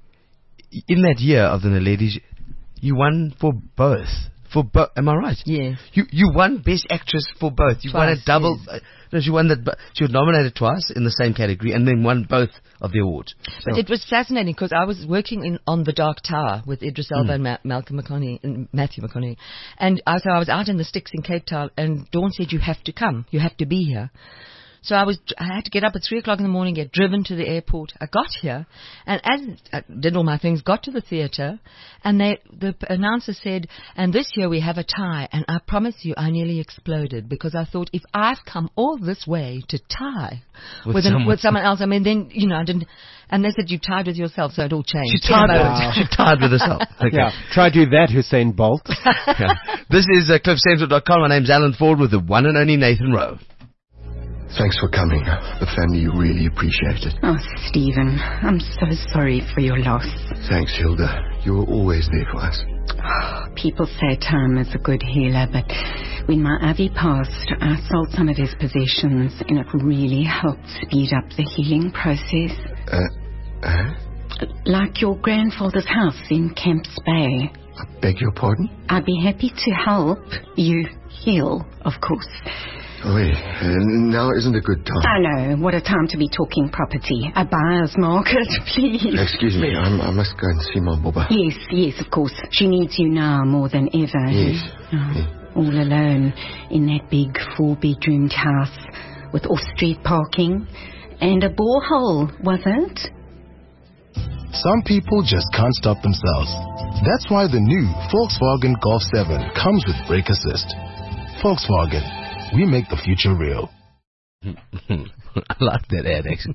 In that year of the Naledi, you won for both. For both, am I right? Yeah. You you won Best Actress for both. You twice, won a double. Yes. Uh, no, she won that. She was nominated twice in the same category, and then won both of the awards. But so. It was fascinating because I was working in on The Dark Tower with Idris Elba mm. and Ma- Malcolm McConaughey, and Matthew McConaughey, and I, so I was out in the sticks in Cape Town, and Dawn said, "You have to come. You have to be here." So I was, I had to get up at three o'clock in the morning, get driven to the airport. I got here, and as I did all my things, got to the theatre, and they, the announcer said, "And this year we have a tie." And I promise you, I nearly exploded because I thought, if I've come all this way to tie with, with, someone. an, with someone else, I mean, then you know, I didn't. And they said, "You tied with yourself," so it all changed. She tied, with, she tied with herself. Okay. Yeah. Try do that, Hussein Bolt. Yeah. This is uh, cliff central dot com. My name's Alan Ford with the one and only Nathan Rowe. Thanks for coming. The family really appreciate it. Oh, Stephen, I'm so sorry for your loss. Thanks, Hilda. You were always there for us. Oh, people say time is a good healer, but when my Avi passed, I sold some of his possessions, and it really helped speed up the healing process. Uh, huh? Like your grandfather's house in Camps Bay. I beg your pardon? I'd be happy to help you heal, of course. Oh, wait. Uh, now isn't a good time. I know. What a time to be talking property. A buyer's market, please. Excuse me. I'm, I must go and see my Boba. Yes, yes, of course. She needs you now more than ever. Yes. Oh, yes. All alone in that big four-bedroomed house with off-street parking and a borehole, was it? Some people just can't stop themselves. That's why the new Volkswagen Golf seven comes with brake assist. Volkswagen, we make the future real. I like that ad, actually.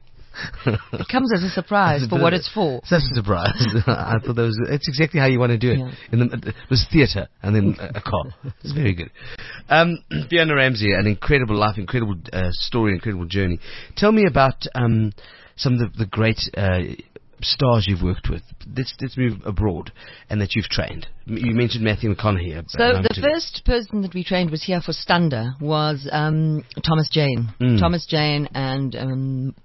It comes as a surprise for what it's for. Such a surprise. I thought that was, that's exactly how you want to do it. Yeah. In the, it was theatre and then a, a car. It's very good. Um, Fiona Ramsey, an incredible life, incredible uh, story, incredible journey. Tell me about um, some of the, the great uh, stars you've worked with. Let's, let's move abroad and that you've trained. You mentioned Matthew McConaughey. So the first person that we trained was here for Stander was um, Thomas Jane. Mm. Thomas Jane and um,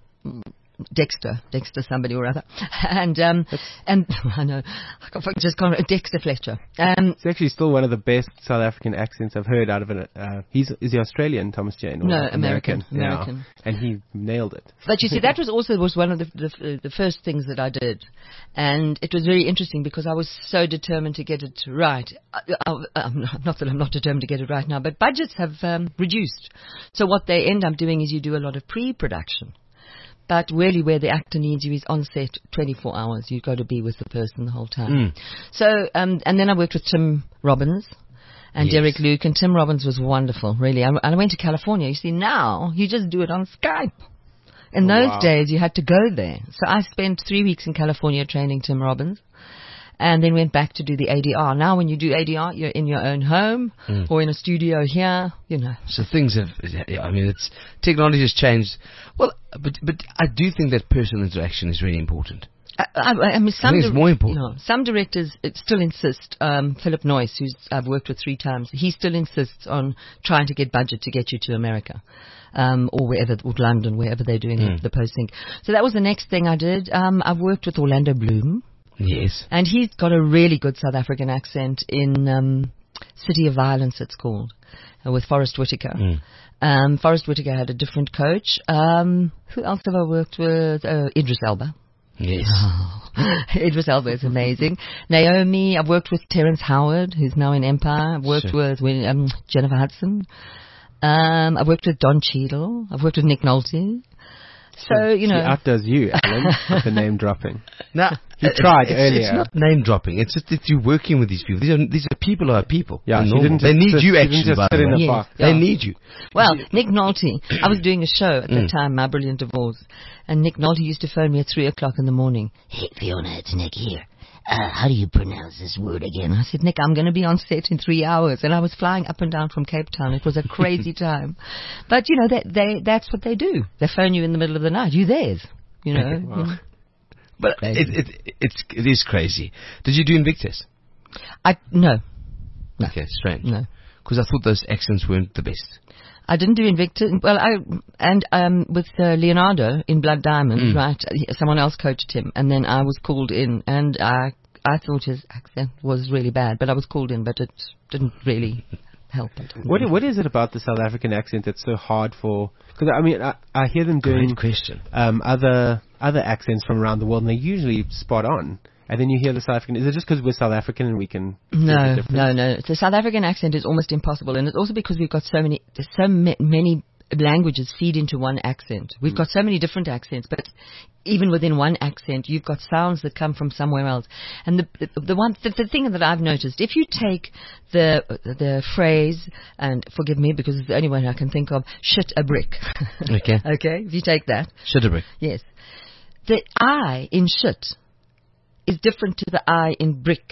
Dexter, Dexter somebody or other, and um, and I know, I just can't. Dexter Fletcher. Um, It's actually still one of the best South African accents I've heard out of an. Uh, he's is he Australian, Thomas Jane? Or No, American. Yeah. American. And he nailed it. But you see, that was also was one of the, the the first things that I did, and it was very interesting because I was so determined to get it right. I, I, I'm not that I'm not determined to get it right now, but budgets have um, reduced. So what they end up doing is you do a lot of pre-production. But really where the actor needs you is on set twenty-four hours. You've got to be with the person the whole time. Mm. So, um, and then I worked with Tim Robbins and Yes. Derek Luke, and Tim Robbins was wonderful, really. I, I went to California. You see, now you just do it on Skype. In Oh, those wow. days, you had to go there. So I spent three weeks in California training Tim Robbins. And then went back to do the A D R. Now when you do A D R, you're in your own home Mm. or in a studio here, you know. So things have, yeah, I mean, it's, technology has changed. Well, but, but I do think that personal interaction is really important. I, I, I mean, some think it's dir- more important. you know, some directors uh, still insist. Um, Philip Noyce, who's I've worked with three times, he still insists on trying to get budget to get you to America, um, or wherever, or London, wherever they're doing Mm. the, the posting. So that was the next thing I did. Um, I've worked with Orlando Bloom, Yes. and he's got a really good South African accent in um, City of Violence, it's called, uh, with Forrest Whitaker. Mm. Um, Forrest Whitaker had a different coach. Um, who else have I worked with? Uh, Idris Elba. Yes. Idris Elba is amazing. Naomi, I've worked with Terrence Howard, who's now in Empire. I've worked Sure. with Win- um, Jennifer Hudson. Um, I've worked with Don Cheadle. I've worked with Nick Nolte. So, you She know. outdoes you, Alan, with the name dropping. Now, You tried it's, earlier. It's not name dropping. It's just that you're working with these people. These are these are people who are people. Yeah, They're she normal. didn't They just need sit- you she didn't actually. just by sit the in way. a Yes, box. They yeah. need you. Well, Nick Nolte, I was doing a show at Mm. the time, My Brilliant Divorce, and Nick Nolte used to phone me at three o'clock in the morning. Hey, Fiona, it's Nick here. Uh, how do you pronounce this word again? I said, Nick, I'm going to be on set in three hours. And I was flying up and down from Cape Town. It was a crazy time. But, you know, that, they, that's what they do. They phone you in the middle of the night. You theirs, you know. Wow. you know. But it, it, it's, it is crazy. Did you do Invictus? I, no, No. Okay, strange. no. Because I thought those accents weren't the best. I didn't do Invictus. Well, I and um, with uh, Leonardo in Blood Diamond, Mm. right? Someone else coached him, and then I was called in, and I I thought his accent was really bad, but I was called in, but it didn't really help. What what is it about the South African accent that's so hard for? Because I mean, I, I hear them doing Great question. um, other other accents from around the world, and they're usually spot on. And then you hear the South African. Is it just because we're South African and we can? hear the No, difference? no, no. The South African accent is almost impossible, and it's also because we've got so many, so ma- many languages feed into one accent. We've got so many different accents, but even within one accent, you've got sounds that come from somewhere else. And the the, the one the, the thing that I've noticed, if you take the the phrase, and forgive me because it's the only one I can think of, shit a brick. Okay. Okay. If you take that, Shitterbrick. yes, the I in shit is different to the I in brick.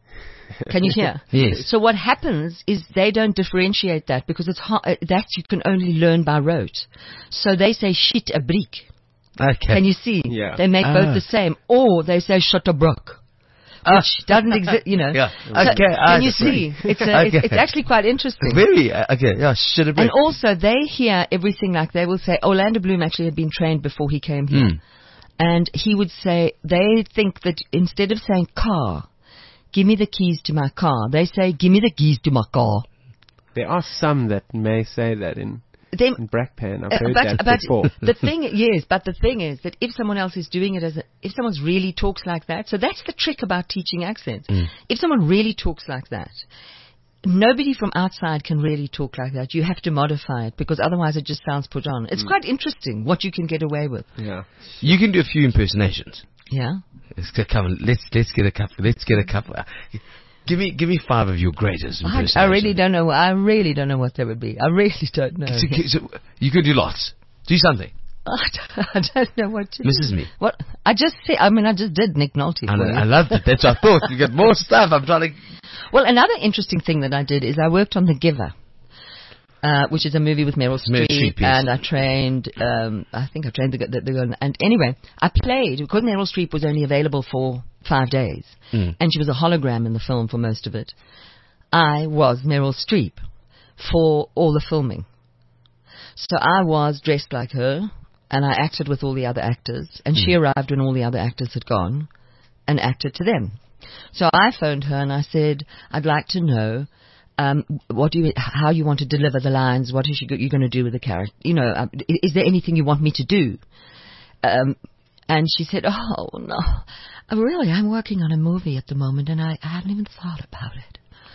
Can you hear? Yes. So what happens is they don't differentiate that because it's hard, uh, that you can only learn by rote. So they say shit a brick. Okay. Can you see? Yeah. They make Ah. both the same. Or they say shut a brook. Which doesn't exist, you know. Yeah. So Okay, I can you see. see? It's, a, it's, Okay. it's actually quite interesting. Very, uh, okay, yeah, Shitterbrick. And also they hear everything like they will say, Orlando Bloom actually had been trained before he came here. Mm. And he would say, they think that instead of saying car, give me the keys to my car, they say, give me the keys to my car. There are some that may say that in, They, in Brackpan. I've uh, heard but, that but before. the thing, yes, but the thing is that if someone else is doing it as a, if someone really talks like that, so that's the trick about teaching accents. Mm. If someone really talks like that, nobody from outside can really talk like that. You have to modify it because otherwise it just sounds put on. It's mm. quite interesting what you can get away with. Yeah, you can do a few impersonations. Yeah. Let's get, come on, let's let's get a couple. Let's get a couple. Give me give me five of your greatest impersonations. I, I really don't know. I really don't know what they would be. I really don't know. So, so you could do lots. Do something. I don't, I don't know what to Missus do. Me. What? I just say, I mean, I just did Nick Nolte. I, know, I loved it. That's what I thought. You get more stuff. I'm trying to... Well, another interesting thing that I did is I worked on The Giver, uh, which is a movie with Meryl Streep, Streep yes. and I trained, um, I think I trained the, the, the, and anyway, I played, because Meryl Streep was only available for five days, mm. and she was a hologram in the film for most of it. I was Meryl Streep for all the filming. So I was dressed like her, and I acted with all the other actors, and mm. she arrived when all the other actors had gone and acted to them. So I phoned her and I said, I'd like to know um, what do you, how you want to deliver the lines, what is she, you going to do with the character, you know, uh, is there anything you want me to do? Um, and she said, oh, no, really, I'm working on a movie at the moment and I, I haven't even thought about it.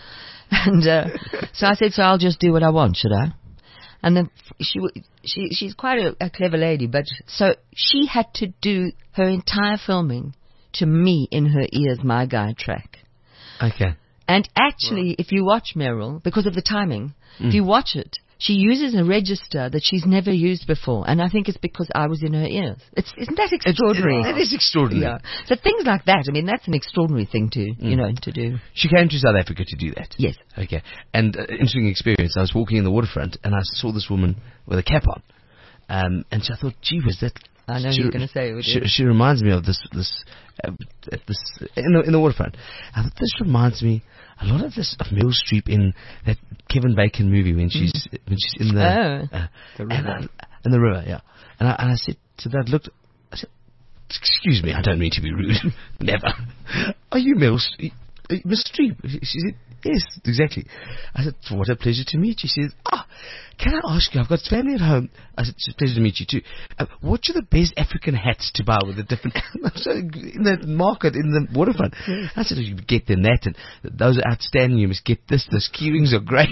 And uh, so I said, so I'll just do what I want, should I? And then she she she's quite a, a clever lady, but so she had to do her entire filming to me in her ears, my guide track. Okay. And actually, wow. if you watch Meryl, because of the timing, mm. if you watch it, she uses a register that she's never used before, and I think it's because I was in her ears. It's, isn't that extraordinary? It, it is extraordinary. Yeah. So things like that, I mean, that's an extraordinary thing to, mm. you know, to do. She came to South Africa to do that? Yes. Okay. And uh, interesting experience. I was walking in the waterfront, and I saw this woman with a cap on. Um, and so I thought, gee, was that... I know she, you're going to say it. She, she reminds me of this, this, uh, this in the in the waterfront. I thought this reminds me a lot of this of Meryl Streep in that Kevin Bacon movie when she's mm. when she's in the oh. uh, the river. And I, in the river, yeah. And I, and I said to that, looked, I said, excuse me, I don't mean to be rude, never. Are you Meryl Streep? Miss Streep? She said, yes, exactly. I said, what a pleasure to meet you. She said, ah, oh, can I ask you, I've got family at home. I said, it's a pleasure to meet you too. Uh, what are the best African hats to buy with the different, in the market, in the waterfront? I said, oh, you get the net, and those are outstanding, you must get this, those key rings are great.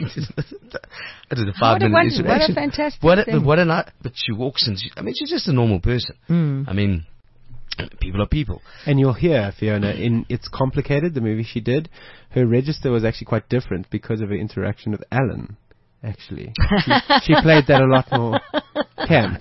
I did a five what minute a one, What a fantastic what a, thing. But what a night, but she walks in, she, I mean, she's just a normal person. Mm. I mean, people are people. And you'll hear, Fiona, in It's Complicated, the movie she did, her register was actually quite different because of her interaction with Alan, actually. She, she played that a lot more camp.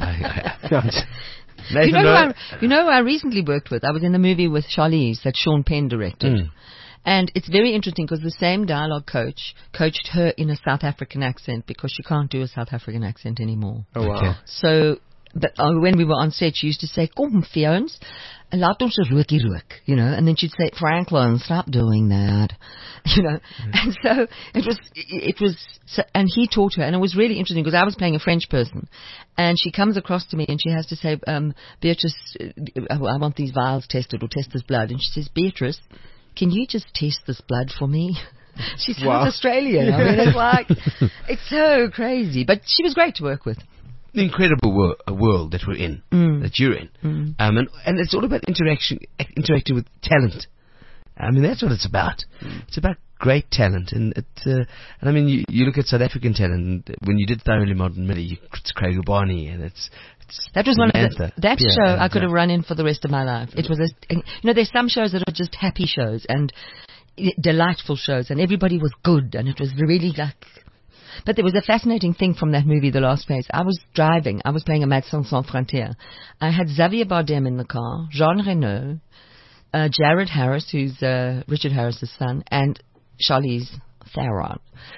you, know who I, you know who I recently worked with? I was in a movie with Charlize that Sean Penn directed. Mm. And it's very interesting because the same dialogue coach coached her in a South African accent because she can't do a South African accent anymore. Oh, wow. Okay. So... But uh, when we were on set, she used to say, "Kom, Fions, laat ons 'n rookie rook," you know, and then she'd say, "Franklin, stop doing that," you know. Mm. And so it was, it was, so, and he taught her, and it was really interesting because I was playing a French person, and she comes across to me and she has to say, um, "Beatrice, I want these vials tested or test this blood," and she says, "Beatrice, can you just test this blood for me?" She's wow. South Australian. I mean, it's like, it's so crazy, but she was great to work with. The incredible wor- world that we're in, mm. that you're in, mm. um, and, and it's all about interaction, interacting with talent. I mean, that's what it's about. Mm. It's about great talent, and it, uh, and I mean, you, you look at South African talent. And when you did Thoroughly Modern Millie, it's Craig Barney, and it's, it's that was one of the, that yeah, show I could have run in for the rest of my life. It was, a, you know, there's some shows that are just happy shows and delightful shows, and everybody was good, and it was really like. But there was a fascinating thing from that movie, The Last Place. I was driving. I was playing a Médecins Sans Frontières. I had Xavier Bardem in the car, Jean Reno, uh, Jared Harris, who's uh, Richard Harris's son, and Charlize Theron.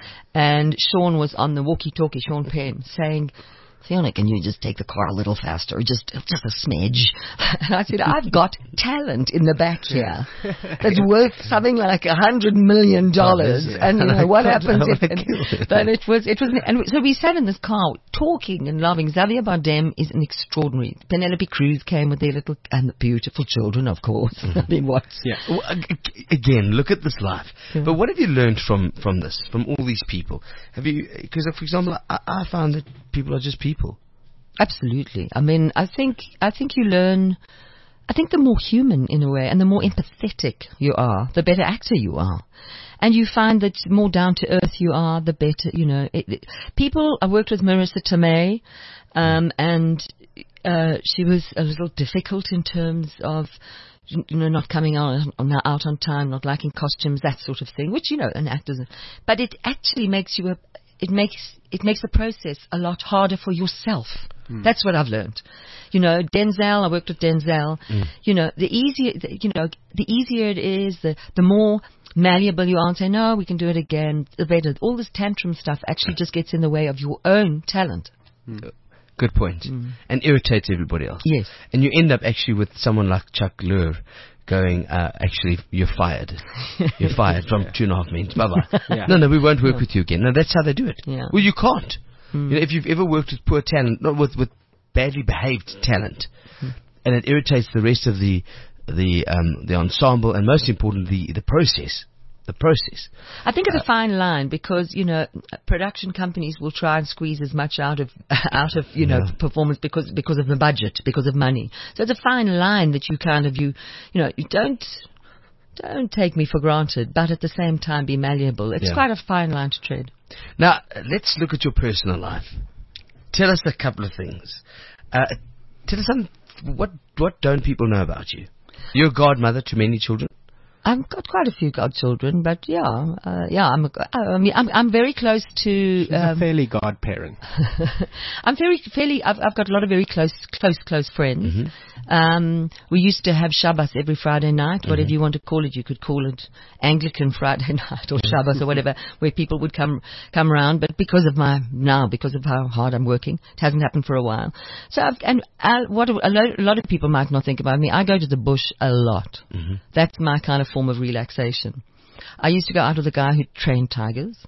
And Sean was on the walkie-talkie, Sean Penn, saying, "Fiona, can you just take the car a little faster, just just a smidge?" And I said, "I've got talent in the back here that's worth something like a hundred million dollars." And you know what happens? If, and, but it was it was, and so we sat in this car talking and laughing. Xavier Bardem is an extraordinary. Penelope Cruz came with their little and the beautiful children, of course. Mm-hmm. I mean, what? Yeah. Well, again, look at this life. Yeah. But what have you learned from from this, from all these people? Have you? Because, for example, I, I found that people are just people. Absolutely. I mean, I think I think you learn. I think the more human in a way, and the more empathetic you are, the better actor you are. and you find that more down to earth you are, the better, you know. It, it, people, I worked with Marissa Tomei, um, and uh, she was a little difficult in terms of, you know, not coming out on, out on time, not liking costumes, that sort of thing, which, you know, an actor. But it actually makes you a, it makes, it makes the process a lot harder for yourself. Mm. That's what I've learned. You know, Denzel, I worked with Denzel. Mm. You know, the easier, the, you know, the easier it is, the, the more malleable you are and say, no, we can do it again, the better. All this tantrum stuff actually just gets in the way of your own talent. Mm. Good point. Mm. And irritates everybody else. Yes. And you end up actually with someone like Chuck Lurr going, uh, actually, you're fired. You're fired from yeah. two and a half minutes. Bye-bye. Yeah. No, no, we won't work yeah. with you again. No, that's how they do it. Yeah. Well, you can't. Mm. You know, if you've ever worked with poor talent, not with, with badly behaved talent, mm. and it irritates the rest of the the um, the ensemble, and most importantly, the, the process. The process. I think it's uh, a fine line because, you know, production companies will try and squeeze as much out of out of you know yeah. performance because because of the budget, because of money. So it's a fine line that you kind of you you know you don't don't take me for granted, but at the same time be malleable. It's yeah. quite a fine line to tread. Now let's look at your personal life. Tell us a couple of things. Uh, tell us some what what don't people know about you? You're a godmother to many children. I've got quite a few godchildren, but yeah, uh, yeah, I'm, a, I mean, I'm, I'm very close to. She's um, a fairly godparent. I'm very, fairly. I've, I've got a lot of very close, close, close friends. Mm-hmm. Um, we used to have Shabbos every Friday night, mm-hmm. whatever you want to call it. You could call it Anglican Friday night or Shabbos or whatever, where people would come, come around. But because of my now, because of how hard I'm working, it hasn't happened for a while. So, I've, and I, what a lot, a lot of people might not think about me. I go to the bush a lot. Mm-hmm. That's my kind of form of relaxation. I used to go out with a guy who trained tigers,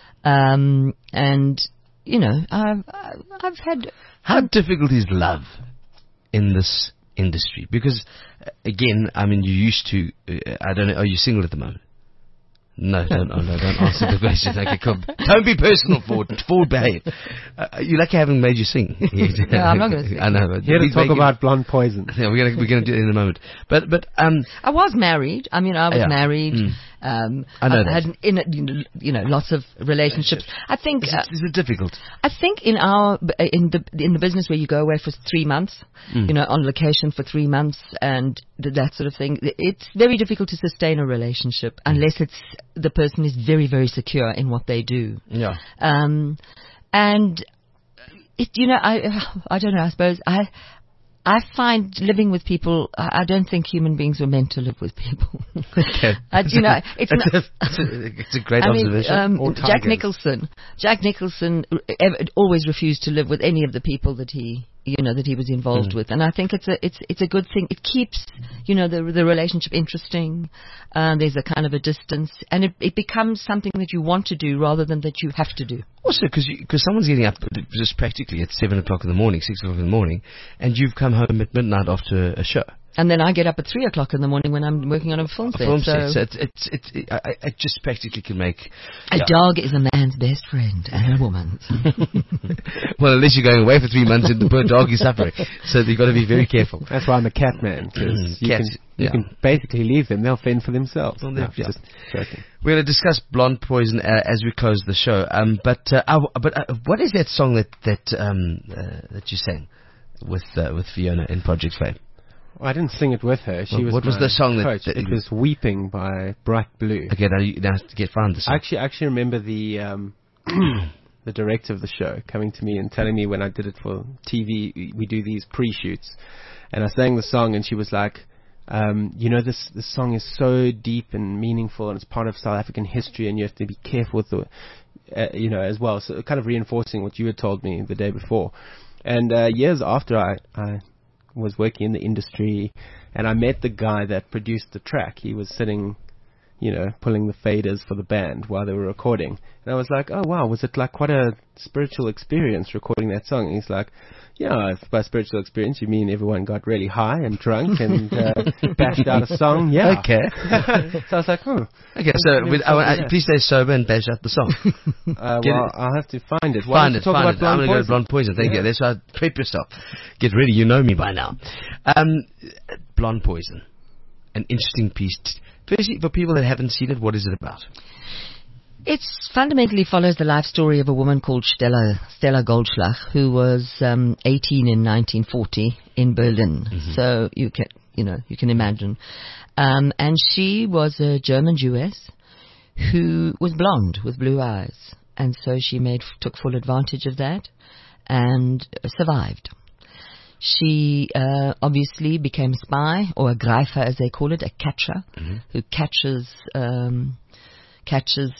um, and you know, I've I've had. How I've difficult is love in this industry? Because again, I mean, you used to. Uh, I don't know. Are you single at the moment? No, don't, oh, no, don't answer the question. Okay, come. Don't be personal, Ford. Ford, behave. Uh, you're lucky I haven't made you sing. No, I'm not going to sing. I know. But here to talk about Blonde Poison. Yeah, we're going we're to do it in a moment. But, but, um. I was married. I mean, I was yeah. married. Mm. Um, I know I that. had, in, you know, lots of relationships. I think. Is it, is it difficult? I think in our, in the, in the business where you go away for three months, mm. you know, on location for three months and that sort of thing, it's very difficult to sustain a relationship unless it's, the person is very, very secure in what they do. Yeah. Um, and it, you know, I, I don't know, I suppose I, I find living with people, I, I don't think human beings were meant to live with people. Okay. I, you know, it's, it's, not, a, it's, a, it's a great I observation. Mean, um, Jack Nicholson, Jack Nicholson ever, always refused to live with any of the people that he, you know, that he was involved mm. with, and I think it's a it's it's a good thing. It keeps, you know, the the relationship interesting. Uh, there's a kind of a distance, and it it becomes something that you want to do rather than that you have to do. Also, because because someone's getting up just practically at seven o'clock in the morning, six o'clock in the morning, and you've come home at midnight after a show. And then I get up at three o'clock in the morning when I'm working on a film set. A film so set. So it's, it's, it's, it, I, I just practically can make... A yeah. dog is a man's best friend and a woman's. Well, unless you're going away for three months and the poor dog is suffering. So you've got to be very careful. That's why I'm a cat man. Because you, can, you yeah. can basically leave them. They'll fend for themselves. Well, no, yeah. Just joking. We're going to discuss Blonde Poison uh, as we close the show. Um, but uh, I, but uh, what is that song that that um, uh, that you sang with uh, with Fiona in Project Fame? I didn't sing it with her. She well, was what was the song that, that it was "Weeping" by Bright Blue. Okay, now you now have to get found the song. I actually, I actually remember the um, the director of the show coming to me and telling me when I did it for T V, we do these pre-shoots, and I sang the song, and she was like, um, "You know, this this song is so deep and meaningful, and it's part of South African history, and you have to be careful with the, uh, you know, as well." So, kind of reinforcing what you had told me the day before, and uh, years after I. I was working in the industry, and I met the guy that produced the track. He was sitting, you know, pulling the faders for the band while they were recording. And I was like, oh wow, was it like quite a spiritual experience recording that song? And he's like, yeah, if by spiritual experience you mean everyone got really high and drunk and uh, bashed out a song? Yeah. Okay. So I was like, oh. Okay, so with, I, I, please stay sober and bash out the song. uh, well, it. I'll have to find it. Why find it, talk find about it. Blonde I'm going to go to Blonde Poison. Thank yeah. you. That's why prep yourself. Get ready. You know me by now. Um, Blonde Poison. An interesting piece. T- Firstly, for people that haven't seen it, what is it about? It fundamentally follows the life story of a woman called Stella Stella Goldschlag, who was um, eighteen in nineteen forty in Berlin. Mm-hmm. So you can you know you can imagine, um, and she was a German Jewess who was blonde with blue eyes, and so she made took full advantage of that and survived. She uh, obviously became a spy, or a Greifer as they call it, a catcher, mm-hmm. who catches um, catches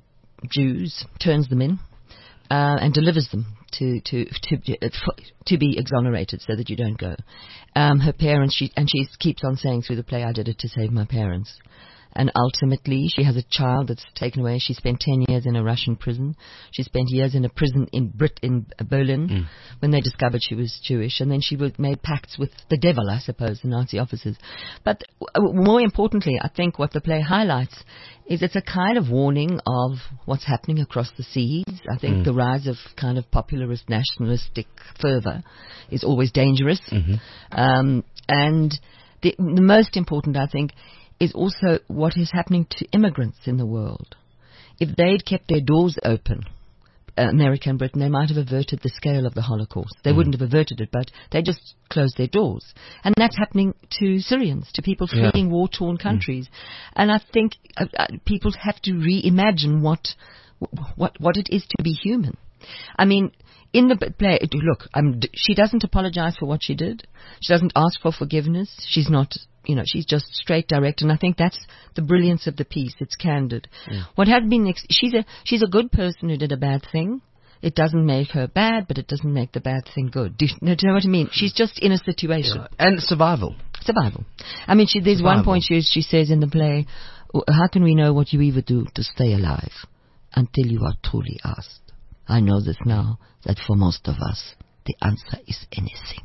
Jews, turns them in, uh, and delivers them to to to to be exonerated, so that you don't go. Um, her parents, she and she keeps on saying through the play, "I did it to save my parents." And ultimately, she has a child that's taken away. She spent ten years in a Russian prison. She spent years in a prison in Brit in Berlin mm. when they discovered she was Jewish. And then she made pacts with the devil, I suppose, the Nazi officers. But w- more importantly, I think what the play highlights is it's a kind of warning of what's happening across the seas. I think mm. the rise of kind of popularist nationalistic fervor is always dangerous. Mm-hmm. Um, and the, the most important, I think, is also what is happening to immigrants in the world. If they'd kept their doors open, uh, America and Britain, they might have averted the scale of the Holocaust. They mm. wouldn't have averted it, but they just closed their doors. And that's happening to Syrians, to people fleeing yeah. war-torn countries. Mm. And I think uh, uh, people have to reimagine what, what, what it is to be human. I mean, in the play, look, um, she doesn't apologize for what she did. She doesn't ask for forgiveness. She's not, you know, she's just straight, direct, and I think that's the brilliance of the piece. It's candid. Yeah. What had been, ex- she's a she's a good person who did a bad thing. It doesn't make her bad, but it doesn't make the bad thing good. Do you, do you know what I mean? She's just in a situation. Yeah. And survival. Survival. I mean, she, there's survival. One point she she says in the play, "How can we know what you either do to stay alive until you are truly asked? I know this now, that for most of us, the answer is anything."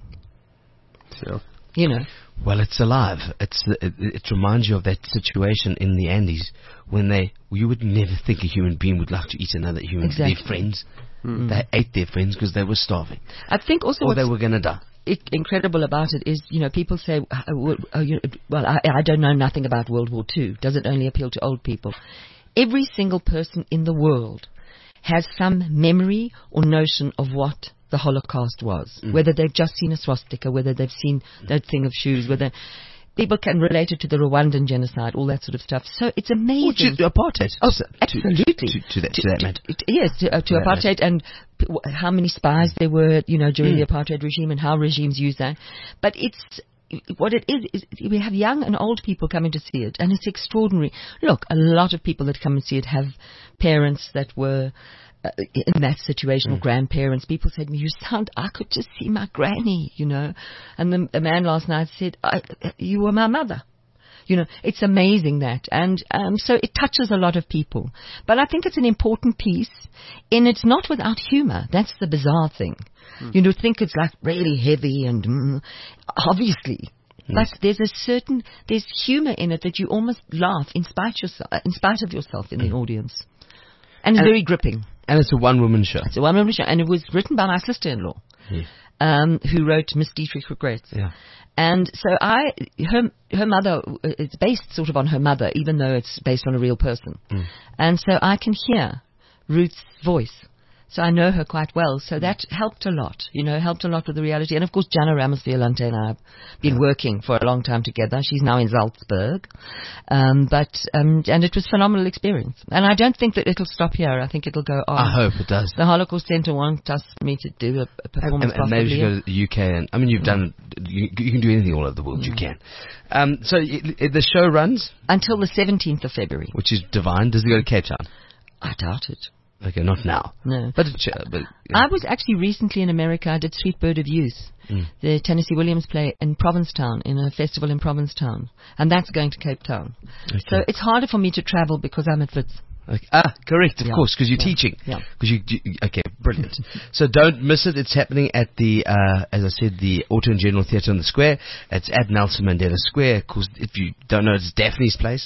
So, you know. Well, it's alive. It's it, it reminds you of that situation in the Andes when they you would never think a human being would like to eat another human. Exactly. Their friends, mm-hmm. they ate their friends because they were starving. I think also or they were going to die. It, incredible about it is, you know, people say, uh, uh, you know, well, I, I don't know nothing about World War Two. Does it only appeal to old people? Every single person in the world has some memory or notion of what the Holocaust was, mm. whether they've just seen a swastika, whether they've seen that thing of shoes, whether people can relate it to the Rwandan genocide, all that sort of stuff. So it's amazing. Or to apartheid. Oh, absolutely. To, to, to, that, to, to that matter. To, to, yes, to, uh, to, to apartheid and p- how many spies there were, you know, during mm. the apartheid regime and how regimes use that. But it's, what it is, is we have young and old people coming to see it, and it's extraordinary. Look, a lot of people that come and see it have parents that were uh, in that situation, mm. or grandparents. People said to me, "You sound, I could just see my granny," you know. And the, a man last night said, I, "You were my mother." You know, it's amazing that. And um, so it touches a lot of people. But I think it's an important piece, and it's not without humor. That's the bizarre thing. Mm. You know, think it's like really heavy and mm, obviously. Yes. But there's a certain, there's humor in it that you almost laugh in spite, yourself, in spite of yourself in mm. the audience. And it's and very gripping. And it's a one-woman show. It's a one-woman show. And it was written by my sister-in-law, yeah. um, who wrote Miss Dietrich Regrets. Yeah. And so I, her, her mother, it's based sort of on her mother, even though it's based on a real person. Mm. And so I can hear Ruth's voice. So I know her quite well. So that helped a lot, you know, helped a lot with the reality. And of course, Jana Ramos-Violante and I have been working for a long time together. She's now in Salzburg. Um, but, um, and it was a phenomenal experience. And I don't think that it'll stop here. I think it'll go on. I hope it does. The Holocaust Center wants us, me to do a, a performance. And, and maybe you go to the U K. And, I mean, you've done, you, you can do anything all over the world. Mm. You can. Um, so y- y- the show runs? Until the seventeenth of February. Which is divine. Does it go to Cape Town? I doubt it. Okay, not now. No. But, uh, but yeah. I was actually recently in America. I did Sweet Bird of Youth, mm. the Tennessee Williams play in Provincetown, in a festival in Provincetown. And that's going to Cape Town. Okay. So it's harder for me to travel because I'm at Wits. Okay. Ah, correct, of yeah. course, because you're yeah. teaching. Yeah. Because you, you, okay, brilliant. So don't miss it. It's happening at the, uh, as I said, the Auto and General Theatre on the Square. It's at Nelson Mandela Square. Of course, if you don't know, it's Daphne's place.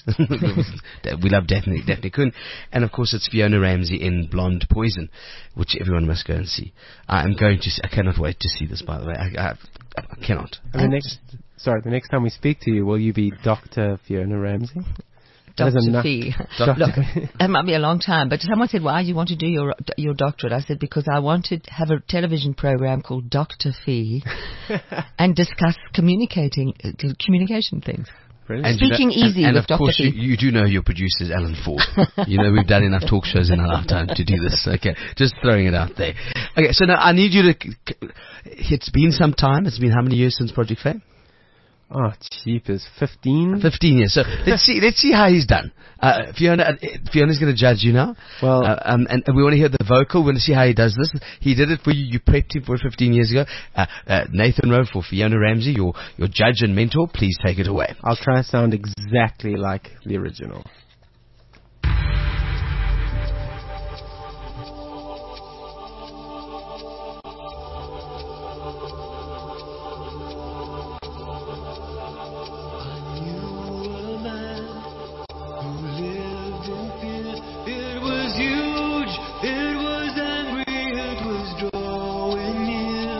We love Daphne, Daphne Kuhn. And of course, it's Fiona Ramsey in Blonde Poison, which everyone must go and see. I am going to see, I cannot wait to see this, by the way. I, I, I cannot. And the next, sorry, the next time we speak to you, will you be Doctor Fiona Ramsey? That is Doctor enough. Fee. Doctor Look, Fee. that might be a long time, but someone said, why do you want to do your your doctorate? I said, because I want to have a television program called Doctor Fee and discuss communicating uh, communication things. Brilliant. And you Speaking know- easy and, and with of Doctor course, you, Fee. you do know your producer is Alan Ford. You know, we've done enough talk shows in our lifetime to do this. Okay, just throwing it out there. Okay, so now I need you to. It's been some time. It's been how many years since Project Fame? Oh, cheapers. fifteen? Fifteen years. So let's see. Let's see how he's done. Uh, Fiona, uh, Fiona's going to judge you now. Well- uh, um, and, and we want to hear the vocal. We want to see how he does this. He did it for you. You prepped him for it fifteen years ago. Uh, uh, Nathan Rowe for Fiona Ramsey, your your judge and mentor. Please take it away. I'll try and sound exactly like the original. It was huge, it was angry, it was drawing near.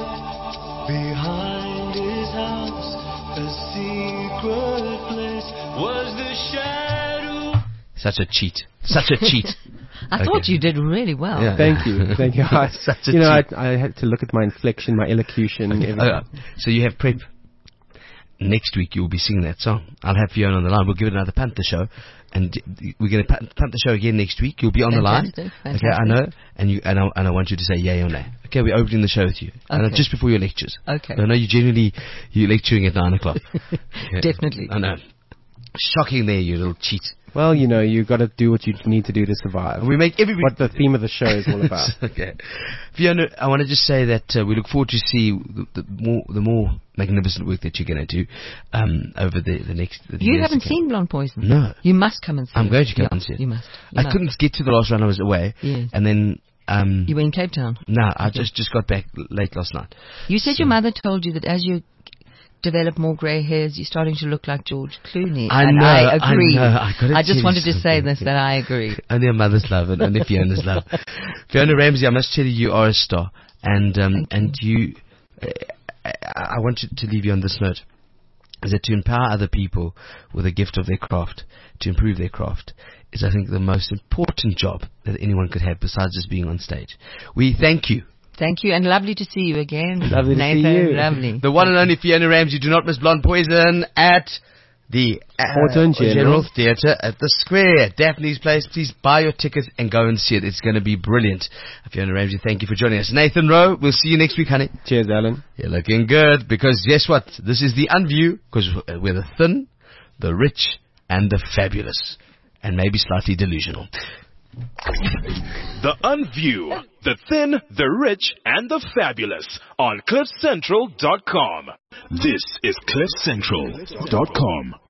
Behind his house, a secret place was the shadow. Such a cheat. Such a cheat. I Okay. thought you did really well. Yeah. Thank you. Thank you. I, Such a you know, I, cheat. I had to look at my inflection, my elocution, everything. Uh, so you have prep. Next week you'll be singing that song. I'll have Fiona on the line. We'll give it another punt the show, and we're going to punt, punt the show again next week. You'll be on Fantastic, the line. fantastic. Okay, I know, and you and I, and I want you to say yay or nay. Okay, we're opening the show with you, and Okay. just before your lectures. Okay. I know you generally you're lecturing at nine o'clock. Okay. Definitely. I know. Shocking there, you little cheat. Well, you know, you got to do what you need to do to survive. We make everybody. What the theme of the show is all about. Okay, Fiona, I want to just say that uh, we look forward to see the, the more the more magnificent work that you're going to do um, over the the next. The You years haven't to come. seen Blonde Poison? No. You must come and see I'm it. going to come Yeah, and see it. You must. You I must. couldn't get to the last round. I was away, Yes. and then um, You were in Cape Town. no, I just just got back l- late last night. You said So- your mother told you that as you develop more grey hairs, you're starting to look like George Clooney. I and know, I I agree. know, I gotta tell just you wanted to say something. this, that I agree. Only a mother's love and only Fiona's love. Fiona Ramsey, I must tell you, you are a star, and um, Thank and you. Uh, I, I want you to leave you on this note: is that to empower other people with a gift of their craft, to improve their craft, is I think the most important job that anyone could have besides just being on stage. We thank you. Thank you, and lovely to see you again. Lovely to see Nathan, you. Lovely. The one and only Fiona Ramsey. Do not miss Blonde Poison at the uh, Autumn General. Theatre at the Square. Daphne's Place. Please buy your tickets and go and see it. It's going to be brilliant. Fiona Ramsey, thank you for joining us. Nathan Rowe, we'll see you next week, honey. Cheers, Alan. You're looking good, because guess what? This is the Unview, because we're the thin, the rich, and the fabulous. And maybe slightly delusional. The Unview, the thin, the rich, and the fabulous on cliff central dot com. This is cliff central dot com.